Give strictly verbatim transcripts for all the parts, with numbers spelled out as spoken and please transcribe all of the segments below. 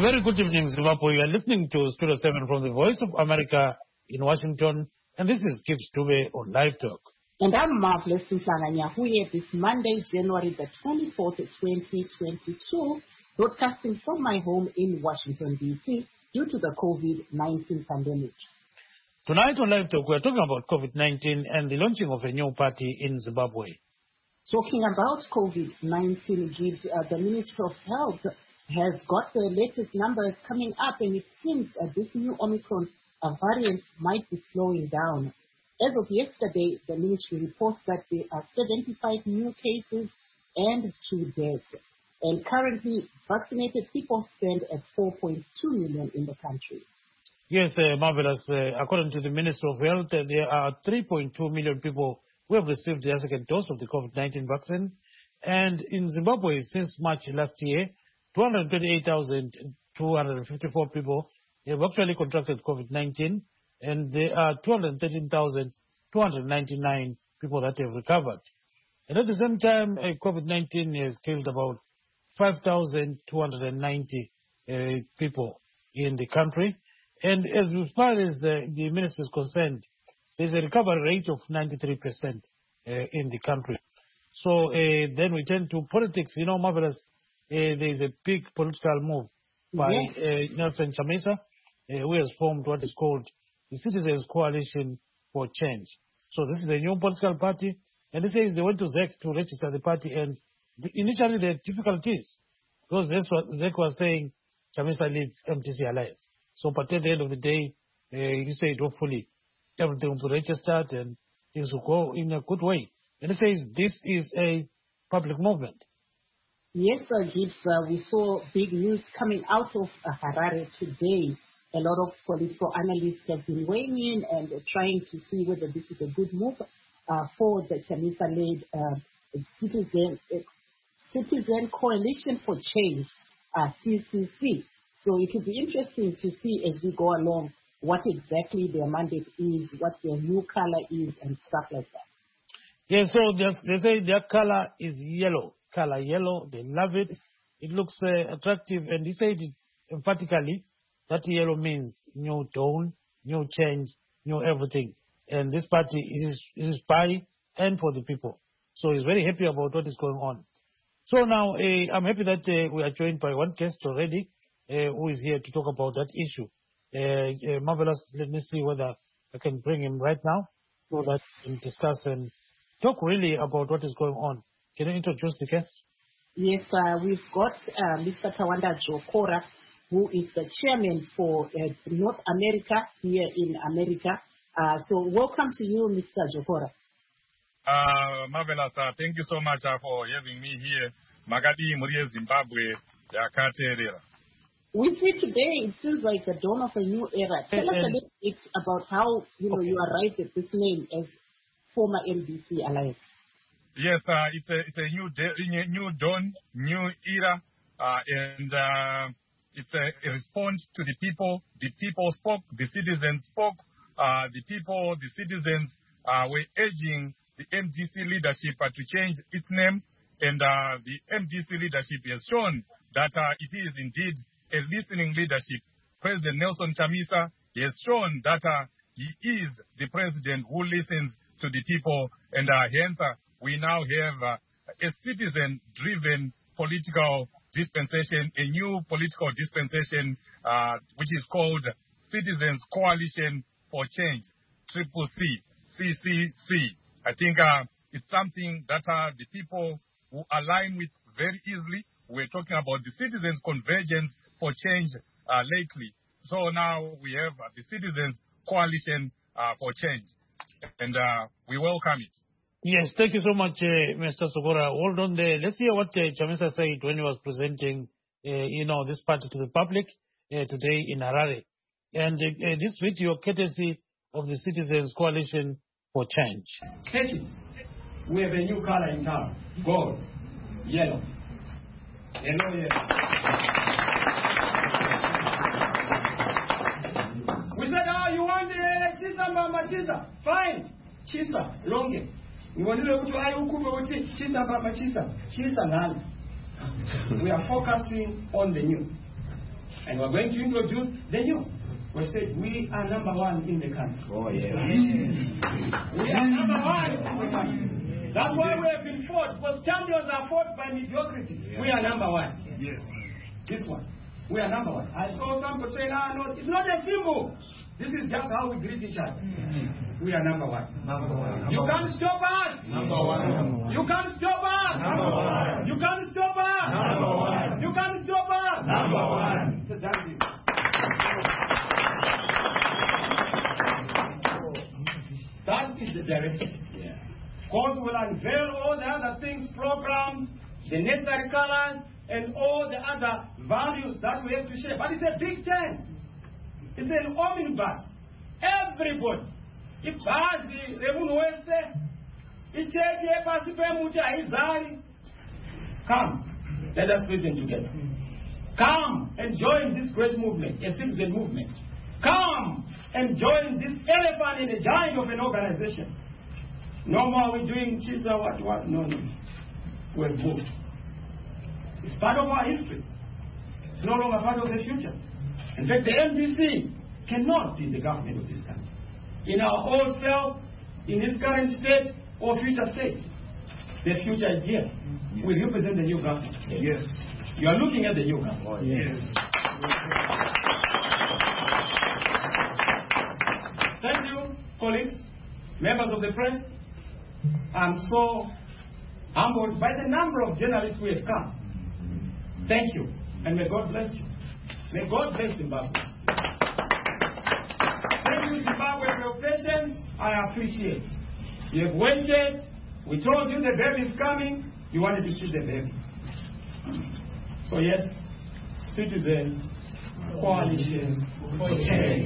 very good evening, Zimbabwe. You are listening to Studio seven from the Voice of America in Washington, and this is Gibbs Dube on Live Talk. And I'm Marvelous Nhlanga Nyahuye this Monday, January the twenty-fourth, twenty twenty-two, broadcasting from my home in Washington, D C, due to the COVID nineteen pandemic. Tonight on Live Talk, we are talking about COVID nineteen and the launching of a new party in Zimbabwe. Talking about COVID nineteen, Gibbs, uh, the Ministry of Health has got the latest numbers coming up, and it seems uh, this new Omicron uh, variant might be slowing down. As of yesterday, the ministry reports that there are seventy-five new cases and two deaths. And currently, vaccinated people stand at four point two million in the country. Yes, uh, marvelous. Uh, according to the Ministry of Health, uh, there are three point two million people who have received their second dose of the COVID nineteen vaccine. And in Zimbabwe, since March last year, two hundred twenty-eight thousand two hundred fifty-four people have actually contracted COVID nineteen, and there are two hundred thirteen thousand two hundred ninety-nine people that have recovered. And at the same time, uh, COVID nineteen has killed about five thousand two hundred ninety uh, people in the country. And as far as uh, the ministry is concerned, there's a recovery rate of ninety-three percent uh, in the country. So uh, then we turn to politics. You know, Marvelous, uh, there's a big political move by uh, Nelson Chamisa, uh, who has formed what is called the Citizens Coalition for Change. So this is a new political party, and they say they went to Z E C to register the party, and the, initially the difficulties, because that's what Z E C was saying, Chamisa leads M T C Alliance. So, but at the end of the day, uh, he said hopefully everything will be registered and things will go in a good way. And he says this is a public movement. Yes, uh, Gibbs, uh, we saw big news coming out of uh, Harare today. A lot of political analysts have been weighing in and uh, trying to see whether this is a good move uh, for the Chamisa-led uh, Citizen, uh, Citizen Coalition for Change, uh, C C C. So it will be interesting to see as we go along what exactly their mandate is, what their new color is, and stuff like that. Yeah, so they say their color is yellow. Color yellow, they love it. It looks uh, attractive, and he said it emphatically that yellow means new dawn, new change, new everything. And this party is, is by and for the people. So he's very happy about what is going on. So now uh, I'm happy that uh, we are joined by one guest already uh, who is here to talk about that issue. Uh, uh, Marvelous, let me see whether I can bring him right now so that we can discuss and talk really about what is going on. Can you introduce the guest? Yes, uh, we've got uh, Mister Tawanda Jokora, who is the chairman for uh, North America here in America. Uh, so welcome to you, Mister Jokora. Uh, marvelous. Uh, thank you so much uh, for having me here. Magadi Murie, Zimbabwe, Yakate. We see today it feels like the dawn of a new era. Tell us a little bit about how you know you arrived at this name as former M D C Alliance. Yes, uh, it's a it's a new de- new dawn, new era, uh, and uh, it's a, a response to the people. The people spoke, the citizens spoke. Uh, the people, the citizens uh, were urging the M D C leadership uh, to change its name, and uh, the M D C leadership has shown that uh, it is indeed a listening leadership. President Nelson Chamisa has shown that uh, he is the president who listens to the people, and uh, hence uh, we now have uh, a citizen-driven political dispensation, a new political dispensation, uh, which is called Citizens Coalition for Change, Triple C, C C C. I think uh, it's something that uh, the people who align with very easily. We're talking about the Citizens Convergence for Change uh, lately. So now we have uh, the Citizens Coalition uh, for Change, and uh, we welcome it. Yes, thank you so much, uh, Mister Sogora. Hold on there. Let's hear what uh, Chamisa said when he was presenting, uh, you know, this party to the public uh, today in Harare. And uh, uh, this video, courtesy of the Citizens Coalition for Change. Take it. We have a new color in town. Gold. Yellow. Yellow, yellow. We said, oh, you want the Chisa, Mama Chisa. Fine. Chisa, longe. We want to look to Ayukuba, Chisa, Mama Chisa. Chisa, none. We are focusing on the new. And we're going to introduce the new. We said we are number one in the country. Oh, yeah. We are number one in the country. That's why we have been fought, because champions are fought by mediocrity. Yeah. We are number one. Yes. This one. We are number one. I saw some people say, no, no, it's not a symbol. This is just how we greet each other. Mm-hmm. We are number one. Number one. Number you can't stop us. Number one. Number one. You can't stop us. Number one. You can't stop us. Number one. You can't stop us. Number one. So that's it. That is the direction. Yeah. God will unveil all the other things, programs, the necessary colors, and all the other values that we have to share. But it's a big tent. It's an omnibus. Everybody. If Bazi, Remun Weste, Icheke, Pasipemucha, Izari, come. Let us listen together. Come and join this great movement, a citizen movement. Come and join this elephant in the giant of an organization. No more are we doing Chisa, what, what? No, no. We're moved. It's part of our history. It's no longer part of the future. In fact, the M D C cannot be the government of this country. In our old self, in this current state, or future state. The future is here. Yes. We represent the new government. Yes. You are looking at the new government. Oh, yes. Thank you, colleagues, members of the press. I'm so humbled by the number of journalists who have come. Thank you, and may God bless you. May God bless Zimbabwe. Thank you, Zimbabwe, for your patience. I appreciate. You have waited. We told you the baby is coming. You wanted to see the baby. So yes, citizens, coalition for change.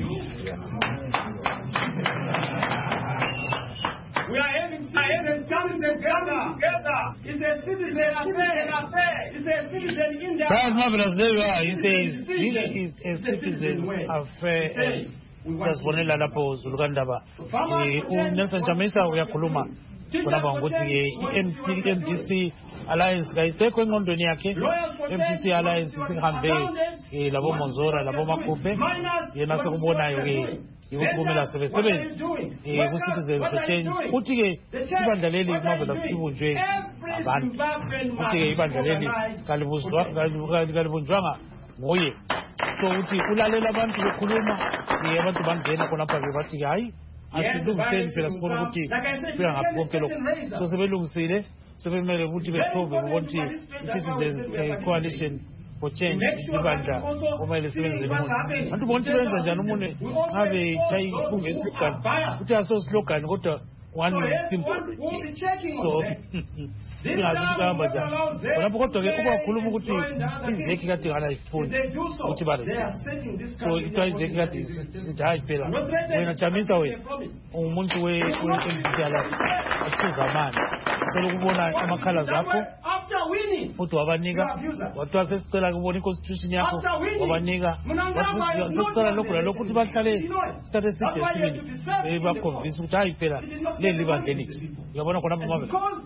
We are having citizens coming together. It's a citizen affair. It's a citizen in the That's marvelous. There you are. He says this is a citizen affair. Tasibonela lapho Zulukandaba. uNelson Chamisa uyakhuluma khonapha ngokuthi i-M D C Alliance kayisekho engqondweni yakhe. M D C Alliance sihambe labo Monzora labo Makhuphe yena sekubonayo ke ukuphumela sebesebenzi ku-Citizens for Change. Futhi ke ibandla leli Marvelous libunjwe abantu. Futhi ke ibandla leli kalibunjwanga nguye. So uthi ulalela abantu bekhuluma abantu bangena khonapha bebathi hayi asilungiseni phela sibona ukuthi kufika ngaphi konke lokho. So sebelungisile sebemele ukuthi beprove ukuthi i-Citizens Coalition for Change ibandla kumele sibenzele umuntu. Abantu bonke benza njani umuntu ngabe chayi ifunge islogan ukuthi aso slogan kodwa one simple. So singazukuhamba njani khonapho kodwa ke ukukhuluma ukuthi izeki kade nganayifundi ukuthi bale. So ithiwa izeki kade sithi hayi phela wena Chamisa wena umuntu we-M D C akusuza amandla phela ukubona amakhala zakho futhi wabanika wathiwa sesicela kubona i-constitution yakho wabanika sesicela lokhu lalokhu ukuthi bahlale isikhathi eside esibili bakhonvisa ukuthi hayi phela leli libandla elithi uyabona khonapho Marvelous.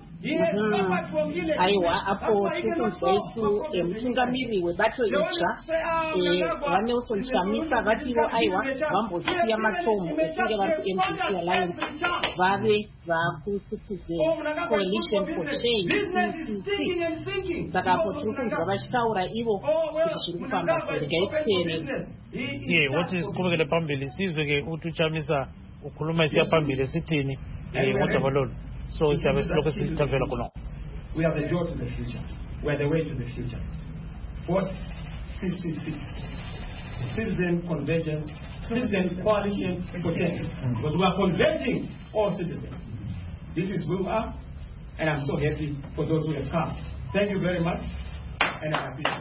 Aiwa apo tirikunzwaisu mutungamiri webato itsva vaNelson Chamisa vativo aiwa vambosiya matomu ekunge vari ku-M D C Alliance vave vaku-Citizen Coalition for Change C C C. Saka apo tirikunzwa vachitaura ivo kuti zviri kufamba mberi. Gaititerei ye woti siqhubekele phambili sizwe ke ukuthi uChamisa ukhuluma isiya phambili esithini kodwa balolo. So siyabe silokho silithavela khona. We are the door to the future. We are the way to the future. What C C C? Citizen Convergence, Citizen Coalition for Change. Because we are converging all citizens. This is who we are, and I'm so happy for those who have come. Thank you very much, and I'm happy.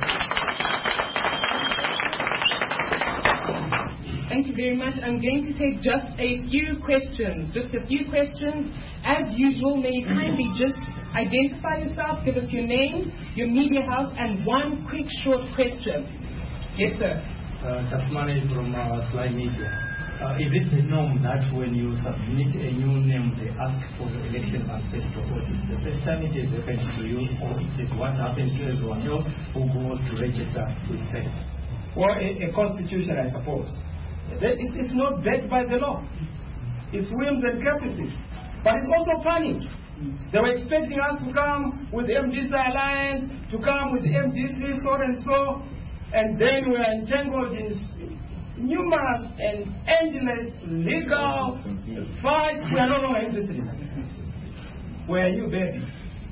Thank you very much. I'm going to take just a few questions. Just a few questions. As usual, may you kindly just identify yourself, give us your name, your media house, and one quick short question. Yes, sir. Uh, Tasmania from uh, Fly Media. Uh, is it the norm that when you submit a new name, they ask for the election manifesto? Or is it the first time it is happened to you, or is it what happened to everyone else who goes to register with them? or a, a constitution, I suppose. It's, it's not backed by the law. It's whims and caprices. But it's also funny. They were expecting us to come with the M D C alliance, to come with the M D C, so and so, and then we are entangled in numerous and endless legal fights. We are no longer interested in that. We are you, baby.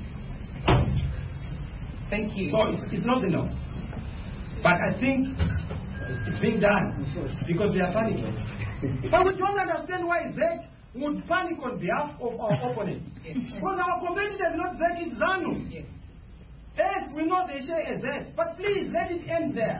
Thank you. So it's, it's not enough. But I think it's being done because they are panicking. But we don't understand why Zek would panic on behalf of our opponent. Yes. Because our competitor is not Zek, it's ZANU. Yes. Yes, we know they share a Z, but please let it end there.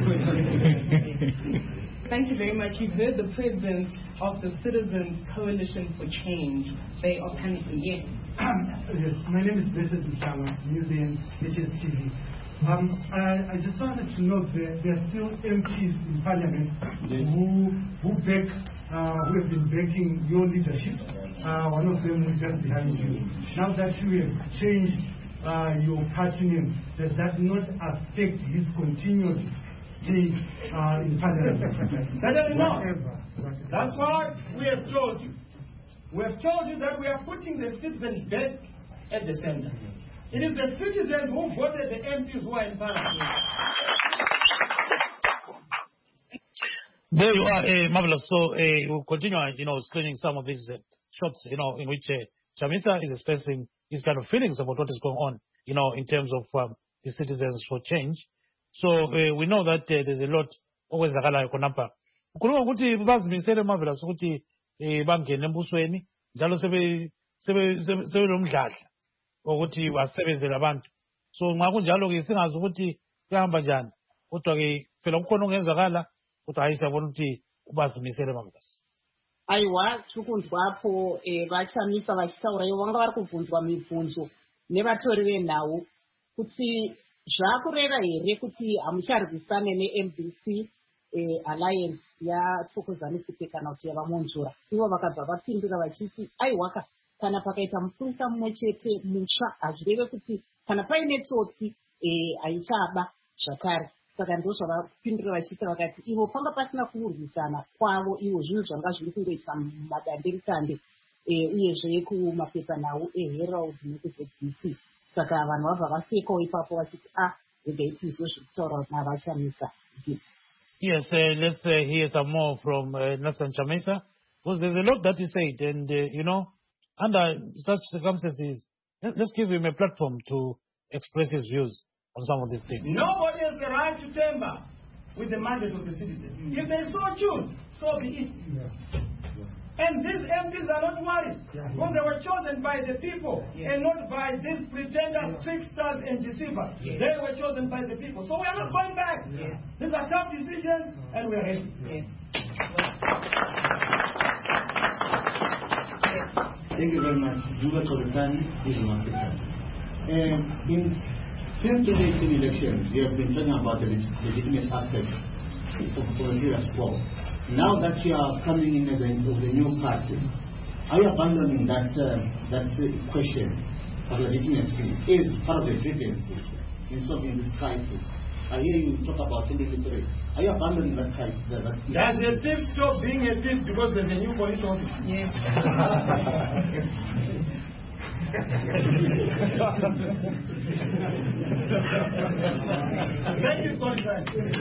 Thank you very much. You've heard the president of the Citizens Coalition for Change. They are panicking. Yes. Yes, my name is Blessed Mchama, Museum, H S T V. Um, I, I just wanted to know that there are still M Ps in Parliament who who back, uh, who have been backing your leadership. Uh, one of them is just behind you. Now that you have changed uh, your party name, does that not affect his continued stay uh, in Parliament? Certainly not. That's why we have told you. We have told you that we are putting the citizens back at the center. It is the citizens who voted the M Ps who are in Parliament. There you are, uh, marvelous. So uh, we'll continue, uh, you know, screening some of these uh, shots, you know, in which uh, Chamisa is expressing his kind of feelings about what is going on, you know, in terms of um, the Citizens for Change. So uh, we know that uh, there's a lot always zakalayo khonapha. Ukhuluma ukuthi bazimisele marvelous ukuthi eh bangene embusweni njalo sebe sebe sebe lomdladla ukuthi basebenzele abantu. So nxa kunjalo ke singazi ukuthi kuhamba njani. Kodwa ke phela kukhona okungenzakala kodwa ayisabona ukuthi ubazimisele marvelous. Aiwa tikunzwapo vachamisa vachitaura ivo vanga vari kubvunzwa mibvunzo nevatori venhau kuti zvakureva here kuti hamucharwisane ne-M D C alliance yathokozanisipe kana kuti yavamonzora. Ivo vakabva vapindura vachiti aiwaka kana pakaita mupurisa mumwe chete mutsva hazvireve kuti kana paine tsotsi haichaba zvakare. Saka ndo zvavapindura vachiti vakati ivo panga pasina kurwisana kwavo ivo zvinhu zvanga zviri kungoita madanderikande uyezve kumapepanhau eherald nekuZ B C. Saka vanhu vabva vasekawo ipapo vachiti ah regaiti izvo zviri kutaura navachamisa. Yes, uh, let's uh, hear some more from uh, Nelson Chamisa, because there's a lot that he said, and uh, you know, under such circumstances, let's give him a platform to express his views on some of these things. Nobody has the right to tamper with the mandate of the citizen. Mm. If they so choose, so be it. Yeah. And these M Ps are not worried, yeah. because they were chosen by the people, yeah. and not by these pretenders, yeah. tricksters, and deceivers. Yeah. They were chosen by the people. So we are not going back. Yeah. These are tough decisions, yeah. and we are ready. Yeah. Thank you very much. Juga Koritani, this is Market. In since the recent elections, we have been talking about the legitimate aspect of volunteer sport. Now that you are coming in as a, as a new party, are you abandoning that uh, that uh, question of legitimacy is part of the grievances in solving this crisis? I hear you talk about twenty twenty-three. Are you abandoning that crisis? That, that Does a thief stop being a thief because there's a new police office? Yes. Thank you, Conrad.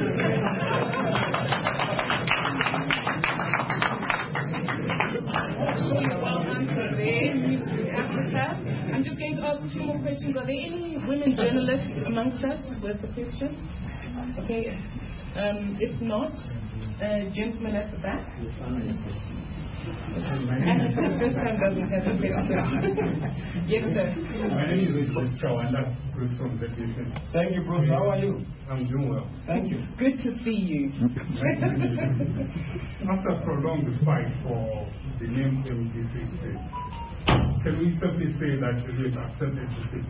I'm just going to ask two more questions. Are there any women journalists amongst us with the question? Okay. Um, if not, uh, gentleman at the back. And the first time doesn't have a question. Yes, sir. My name is Bruce Chawanda, Bruce from Z B C. Thank you, Bruce. How are you? I'm doing well. Thank you. Good to see you. After a prolonged fight for the name M D C, can we simply say that it is accepted to sit?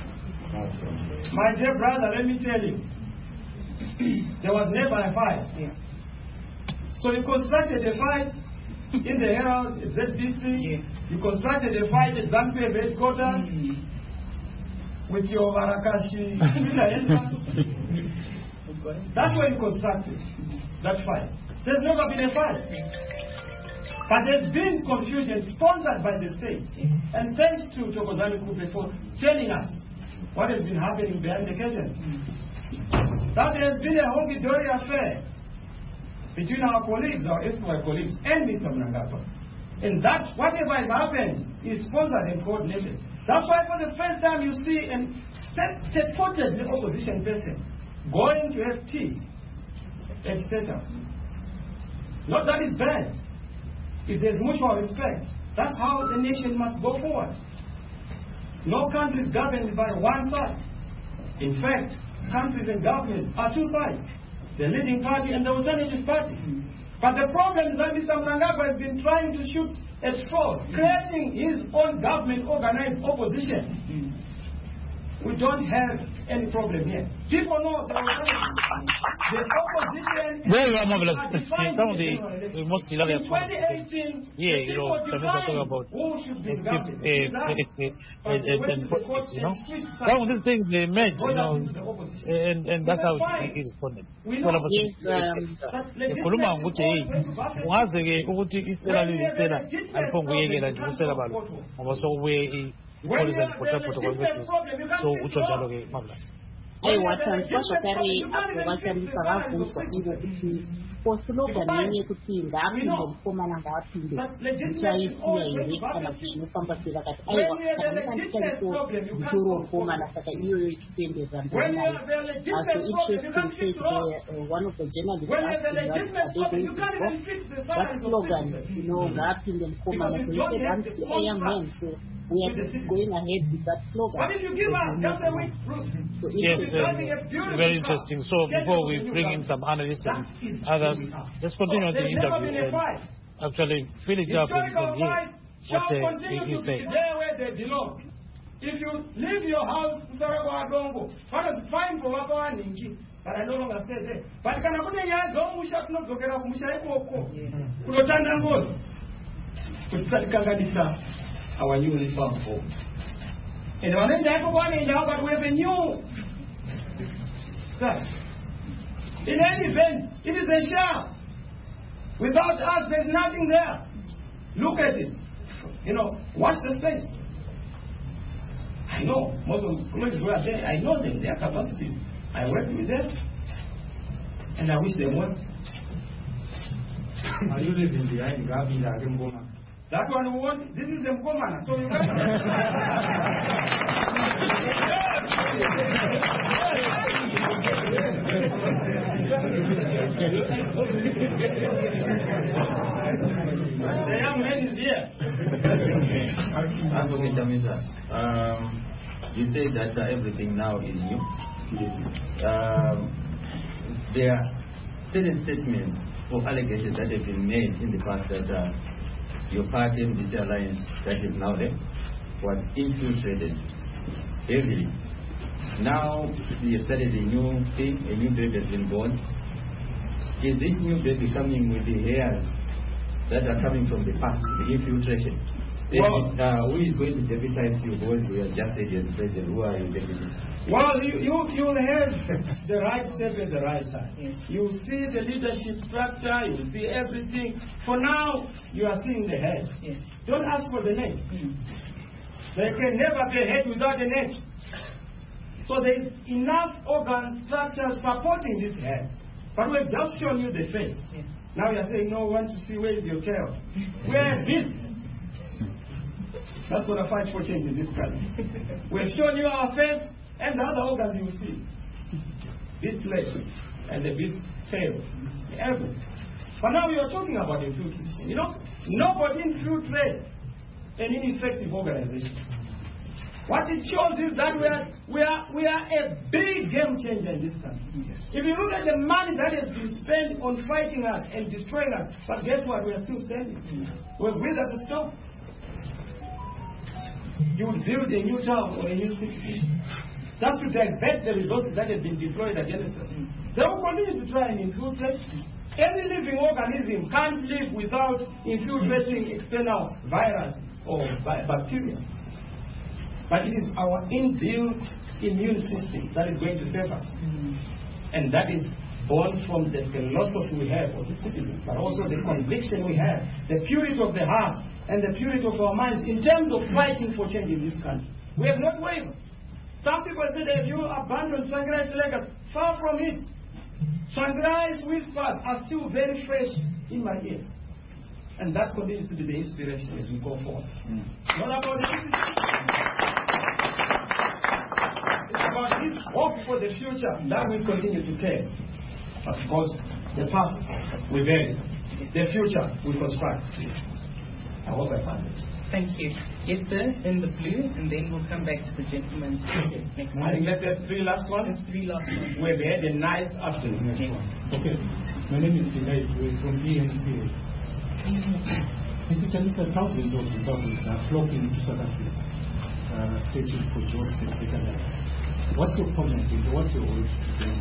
My dear brother, let me tell you, there was never a fight. Yeah. So you constructed a fight in the Herald, Z B C, yeah. You constructed a fight at ZANU-P F headquarters mm-hmm. with your Marakashi. That's why you constructed that fight. There's never been a fight. But there's been confusion sponsored by the state. And thanks to Thokozani Kupe for telling us what has been happening behind the curtains. That there has been a honky-dory affair between our colleagues, our escort colleagues, and Mister Mnangagwa. And that, whatever has happened, is sponsored and coordinated. That's why for the first time you see an state-footed opposition person going to have tea at State House. Not that is bad. If there's mutual respect, that's how the nation must go forward. No country is governed by one side. In fact, countries and governments are two sides, the leading party and the alternative party. But the problem is that Mister Mnangagwa has been trying to shoot at straws, creating his own government-organized opposition. We don't have any problem here. People know the, the opposition... Very well, marvelous. Some of the, the most hilarious ones. Yeah, you know, some are talking about who should be governed. And politics, you know. Some of these things they made, you know, and, and that's how it is responded. Kuluma nguthi hey waze ke ukuthi isela lisela aliphonga uyekela nje usela balo ngoba sokubuye police and protocol so utsho njalo ke marvelous. Hey, watshaniswa kare abatshanisa bavuzwa ukuthi for slogan yenye ukuthi ngaphinde mfumana ngaphinde mtshayisiya yirekhala kushifamba sika kati ayiwa kanisa so njuro mfumana saka iyo ikipendeza ndona aso interesting case there one of the journalists asked what are they going to do that slogan you know ngaphinde mfumana so he said I'm still a young man so we are going ahead with that slogan. What did you give up? Just a week, so yes, uh, very interesting. So before we bring in some analysts and others, let's continue the interview and actually fill it up and, and hear what uh, he is saying. Where they belong. If you leave your house, Saragwa what is fine for Wapa Ninki, but I no longer stay there. But can I put a young dog who shall not go get up Mushako? Kurotana goes. Kutsakanisa. Our uniform form. And on the other one now, but we have a new stuff. In any event, it is a sham. Without us, there's nothing there. Look at it. You know, watch the space. I know most of the colleagues who are there, I know them, their capacities. I work with them, and I wish them well. Are you living behind Gabi Agemboma? That one we want, this is the Mkomana, so you got the young man is here. Advocate Jamisa, um, you say that uh, everything now is new. Um, there are certain statements or allegations that have been made in the past that uh, your party and this alliance that is now there was infiltrated heavily. Now you started a new thing, a new baby has been born. Is this new baby coming with the hairs that are coming from the past, the infiltration? Well, uh, who is going to deputize you? Because we are just as president. Who are you deputy? Well, you you you have the right step at the right time. Yes. You see the leadership structure. You see everything. For now, you are seeing the head. Yes. Don't ask for the neck. Mm. There can never be a head without a neck. So there is enough organ structure supporting this head. But we have just shown you the face. Yes. Now you are saying, no, we want to see where is your tail. Where this? That's what I fight for change in this country. We have shown you our face and the other organs you will see. This leg and the this tail. Everything. But now we are talking about infiltration. You know, nobody infiltrates an ineffective organization. What it shows is that we are, we are, we are a big game changer in this country. Yes. If you look at the money that has been spent on fighting us and destroying us, but guess what? We are still standing. Mm-hmm. We're with at the stop. You would build a new town or a new city. Just to divert the resources that have been deployed against us. Mm-hmm. They will continue to try and infiltrate. Any living organism can't live without infiltrating external virus or bacteria. But it is our inbuilt immune system that is going to save us. Mm. And that is born from the philosophy we have of the citizens, but also the conviction we have, the purity of the heart and the purity of our minds in terms of fighting for change in this country. We have not wavered. Some people say that you abandon Tsvangirai's legacy. Far from it. Tsvangirai's whispers are still very fresh in my ears. And that continues to be the inspiration as we go forward. Mm. Not about it. It's about this hope for the future that we continue to care. But of course, the past we bury. The future we construct. I hope I found it. Thank you. Yes, sir, in the blue, and then we'll come back to the gentleman. Okay. Next I think let's have three last ones. Just three last ones. We've had a nice afternoon. Okay. Okay. My name is Dilay from E N C. Mister Chamisa, thousands of Zimbabweans are flocking to South Africa, uh, searching for jobs and better life. What's your comment? What's your origin?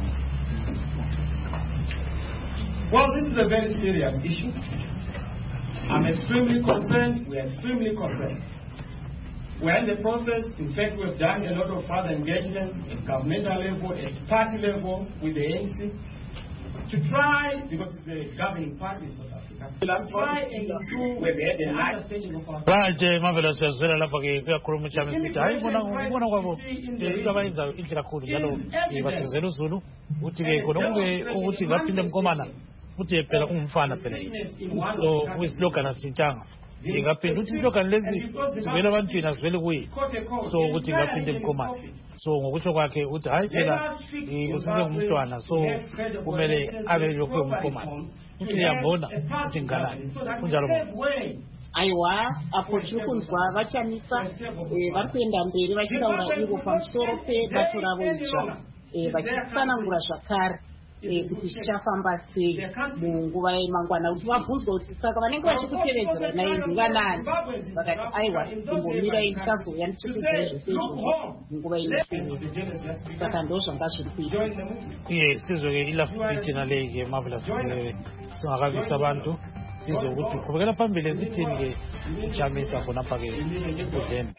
Well, this is a very serious issue. I'm extremely concerned. We're extremely concerned. We're in the process. In fact, we've done a lot of further engagements at governmental level, at party level with the A N C to try, because it's the governing party in South Africa, to try and improve the understanding of our right, marvelous yazwela lapha ke kuyakhuluma uChamisa ukuthi hayi bona ubona kwabo into abayenzayo inhle kakhulu njalo basizela uZulu uthi ke khona kube ukuthi ngaphinde mkomana uthi phela ungumfana phela so kuyislogan asintshanga ingaphinde uthi islogan lezi sivela abantwini asivele kuyi so ukuthi ngaphinde mkomana so ngokusho kwakhe uthi hayi phela usize ngumntwana so kumele abe lokho mkomana uthi uyabona uthi ngalani kunjalo aiwa apo tiri kunzwa vaChamisa vari kuenda mberi vachitaura ivo pamusoro pebato ravo idzva vachitsanangura zvakare kuti zvichafamba sei munguva yemangwana kuti vabvunzwa kuti saka vanenge vachikutevedzera naye ndivanani vakati aiwa imbomirai ndichazouya ndichikuzirai zvese izvozvo munguva inotevera saka ndo zvanga zviri kuita iye sizwe ke ilast bit naleyi ke marvelous singakavisa abantu sizwe ukuthi qhubekela phambili ezithini ke uChamisa khonapha ke kudeni.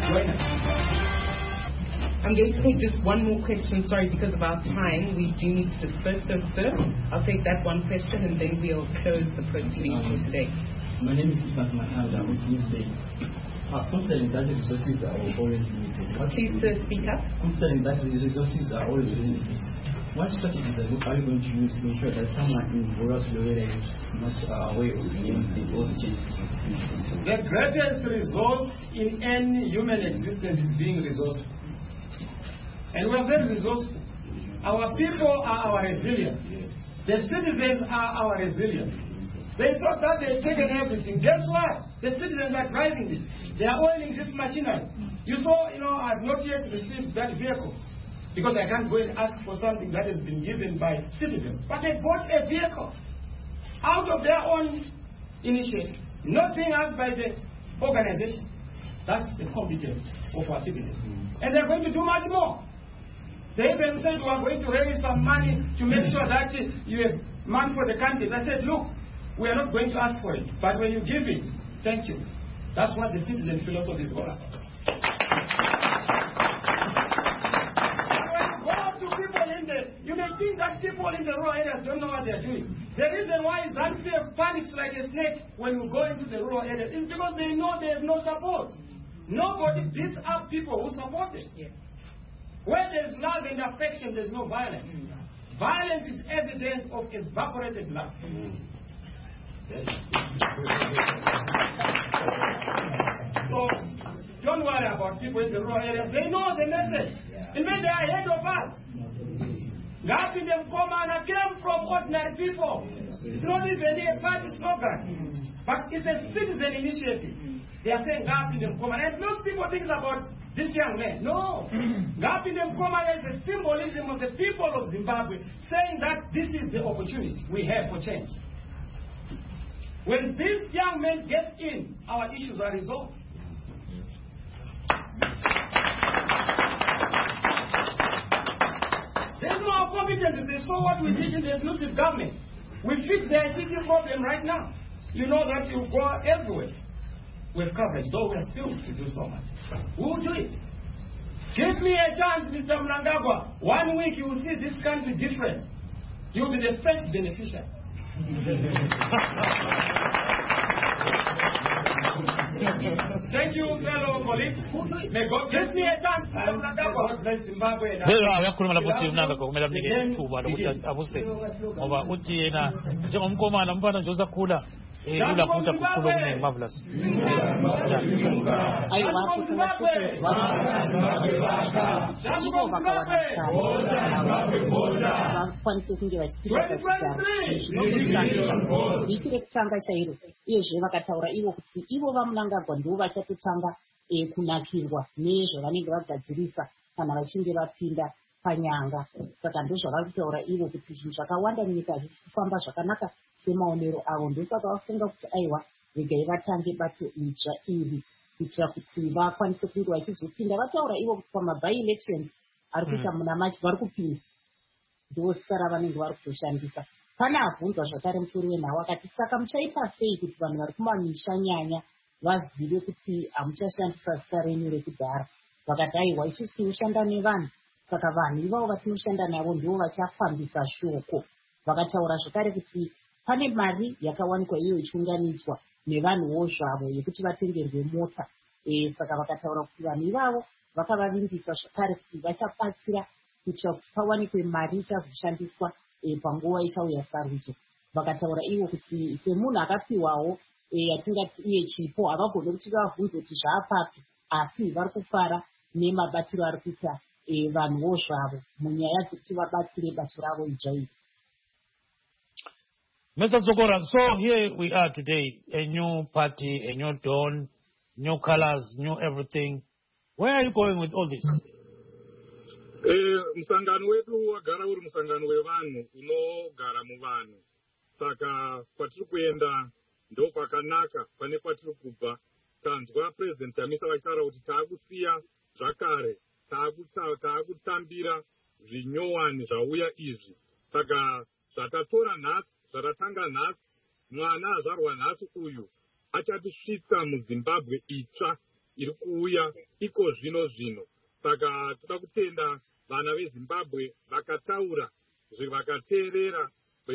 I'm going to take just one more question, sorry, because of our time. We do need to disperse, so, sir. I'll take that one question and then we'll close the proceedings for today. My name is Ifat Matanda. I'm Tuesday. Considering that the resources are always limited. Please, sir, speak up. Considering that the resources are always limited, what strategies are you going to use to ensure that someone in rural Florida is not uh, aware of the all the changes? The greatest resource in any human existence is being resourceful. And we are very resourceful. Our people are our resilience. The citizens are our resilience. They thought that they had taken everything. Guess what? The citizens are driving this. They are oiling this machinery. You saw, you know, I have not yet received that vehicle because I can't go and ask for something that has been given by citizens. But they bought a vehicle out of their own initiative, not being asked by the organization. That's the competence of our citizens. And they're going to do much more. They even said we are going to raise some money to make sure that you have money for the candidates. I said, look, we are not going to ask for it, but when you give it, thank you. That's what the citizen philosophy is all about. When you go to people in the, you may think that people in the rural areas don't know what they're doing. The reason why Zanu-P F panics like a snake when you go into the rural areas is because they know they have no support. Nobody beats up people who support them. Yeah. Where there's love and affection, there's no violence. Mm. Violence is evidence of evaporated love. Mm. So, don't worry about people in the rural areas. They know the message. Yeah. In fact, they are ahead of us. Gapi them Komana came from ordinary people. It's not even a party slogan, but it's a citizen initiative. They are saying Gapi them Komana. And most people think about this young man. No. Gapi them Komana is a symbolism of the people of Zimbabwe saying that this is the opportunity we have for change. When this young man gets in, our issues are resolved. There's no competence. They saw what we did in the inclusive government. We fixed the I C T problem right now. You know that you go everywhere with coverage, though we are still to do so much. We will do it. Give me a chance, Mister Mnangagwa. One week you will see this country different. You will be the first beneficiary. Thank you, fellow colleagues. May God give me a chance, Mister Mnangagwa. God bless Zimbabwe. Yakhuluma lapho Mnangagwa kumele amnike ithuba lokuthi abuse ngoba uthi yena njengomkomana umfana nje usakhula ula futhi akukhula okuningi. Marvelous. vakwanise kunge vachiiitire kutanga chairo uyezve vakataura ivo kuti ivo vaMnangagwa ndivo vachatotanga kunakirwa nezvavanenge vagadzirisa kana vachinge vapinda panyanga. Saka ndozvavari kutaura ivo kuti zvinhu zvakawanda munyika hazvisi kufamba zvakanaka semaonero avo. Ndosaka vafunga kuti aiwa regai vatange bato idzva iri kuitira kuti vakwanise kunge vachizopinda. Vataura ivo kuti pamaby elections ari kuita muna machi vari kupinda ndosara vanenge vari kutoshandisa. Pane abvunzwa zvakare mukuru wenhau akati saka muchaita sei kuti vanhu vari kumamisha nyanya vazive kuti hamuchashandisa zita renyu rekudhara. Vakati aiwa isusu tinoshanda nevanhu, saka vanhu ivavo vatinoshanda navo ndivo vachafambisa shoko. Vakataura zvakare kuti pane mari yakawanikwa iyo ichiunganidzwa nevanhuwo zvavo yekuti vatengerwe mota. E, saka vakataura kuti vanhu ivavo vakavavimbisa zvakare kuti vachabatsira kuitira kuti pawanikwe mari ichazoshandiswa e, panguva ichauya sarudzo. Vakataura ivo kuti semunhu akapiwawo yatingati iye chipo havagone kuti vavhunze kuti zvaapapi, asi vari kufara nemabatiro ari kuita vanhuwo zvavo munyaya dzekuti vabatsire bato ravo idzvairi. Mister Zokora, so here we are today, a new party, a new dawn, new colors, new everything. Where are you going with all this? Eh, msangano wetu wagara uri msangano wevanhu unogara muvanhu. Saka kwatiri kuenda ndo kwakanaka pane kwatiri kubva. Tanzwa President Chamisa vachitaura kuti taakusiya zvakare, taakutambira zvinyowani zvauya izvi. Saka zvatatora nhasi, zvatatanga nhasi, mwana azvarwa nhasi uyu achatisvitsa muZimbabwe itsva iri kuuya iko zvino zvino. Saka toda kutenda vana veZimbabwe vakataura zvavakateerera,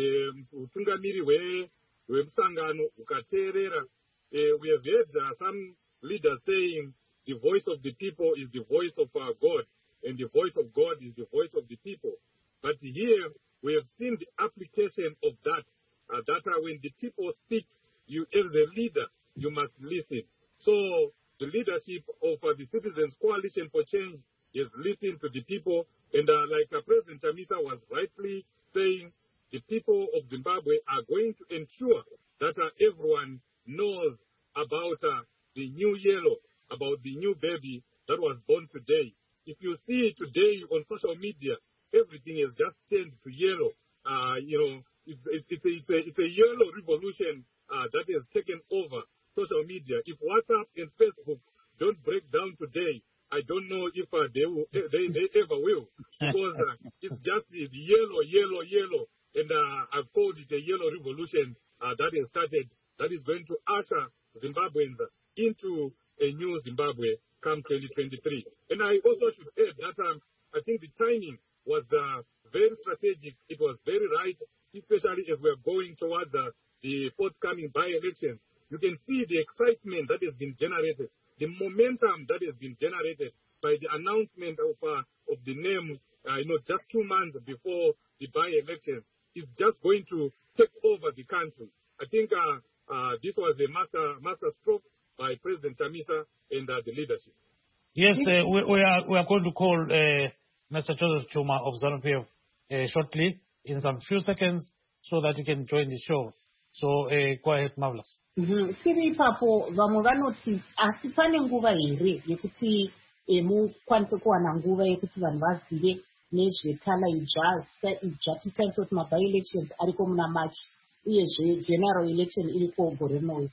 utungamiri hwemusangano hukateerera. We have heard uh, some leaders saying the voice of the people is the voice of our God, and the voice of God is the voice of the people. But here we have seen the application of that, uh, that uh, when the people speak, you as a leader, you must listen. So the leadership of uh, the Citizens Coalition for Change has listened to the people, and uh, like uh, President Chamisa was rightly saying, the people of Zimbabwe are going to ensure that uh, everyone knows about uh, the new yellow, about the new baby that was born today. If you see today on social media, everything has just turned to yellow. Uh, you know, it's, it's, it's, a, it's, a, it's a yellow revolution uh, that has taken over social media. If WhatsApp and Facebook don't break down today, I don't know if uh, they, will, they, they ever will, because uh, it's just the yellow, yellow, yellow. And uh, I've called it a yellow revolution uh, that has started, that is going to usher Zimbabweans into a new Zimbabwe come twenty twenty-three. And I also should add that um, I think the timing was uh, very strategic. It was very right, especially as we're going towards uh, the forthcoming by-elections. You can see the excitement that has been generated, the momentum that has been generated by the announcement of uh, of the name, uh, you know, just two months before the by-elections. It's just going to take over the country. I think uh, uh, this was a master master stroke by President Chamisa and uh, the leadership. Yes, uh, we, we are we are going to call uh, Mister Joseph Chuma of ZANU-P F uh, shortly in some few seconds so that you can join the show. So uh, go ahead, Marvelous. Siri ipapo vamwe vanoti asi pane nguva here yekuti mukwanise kuwana nguva yekuti vanhu vazive nezvekala idzva idzva titarisa kuti maby elections ariko muna March uyezve general election iriko gore rinouya.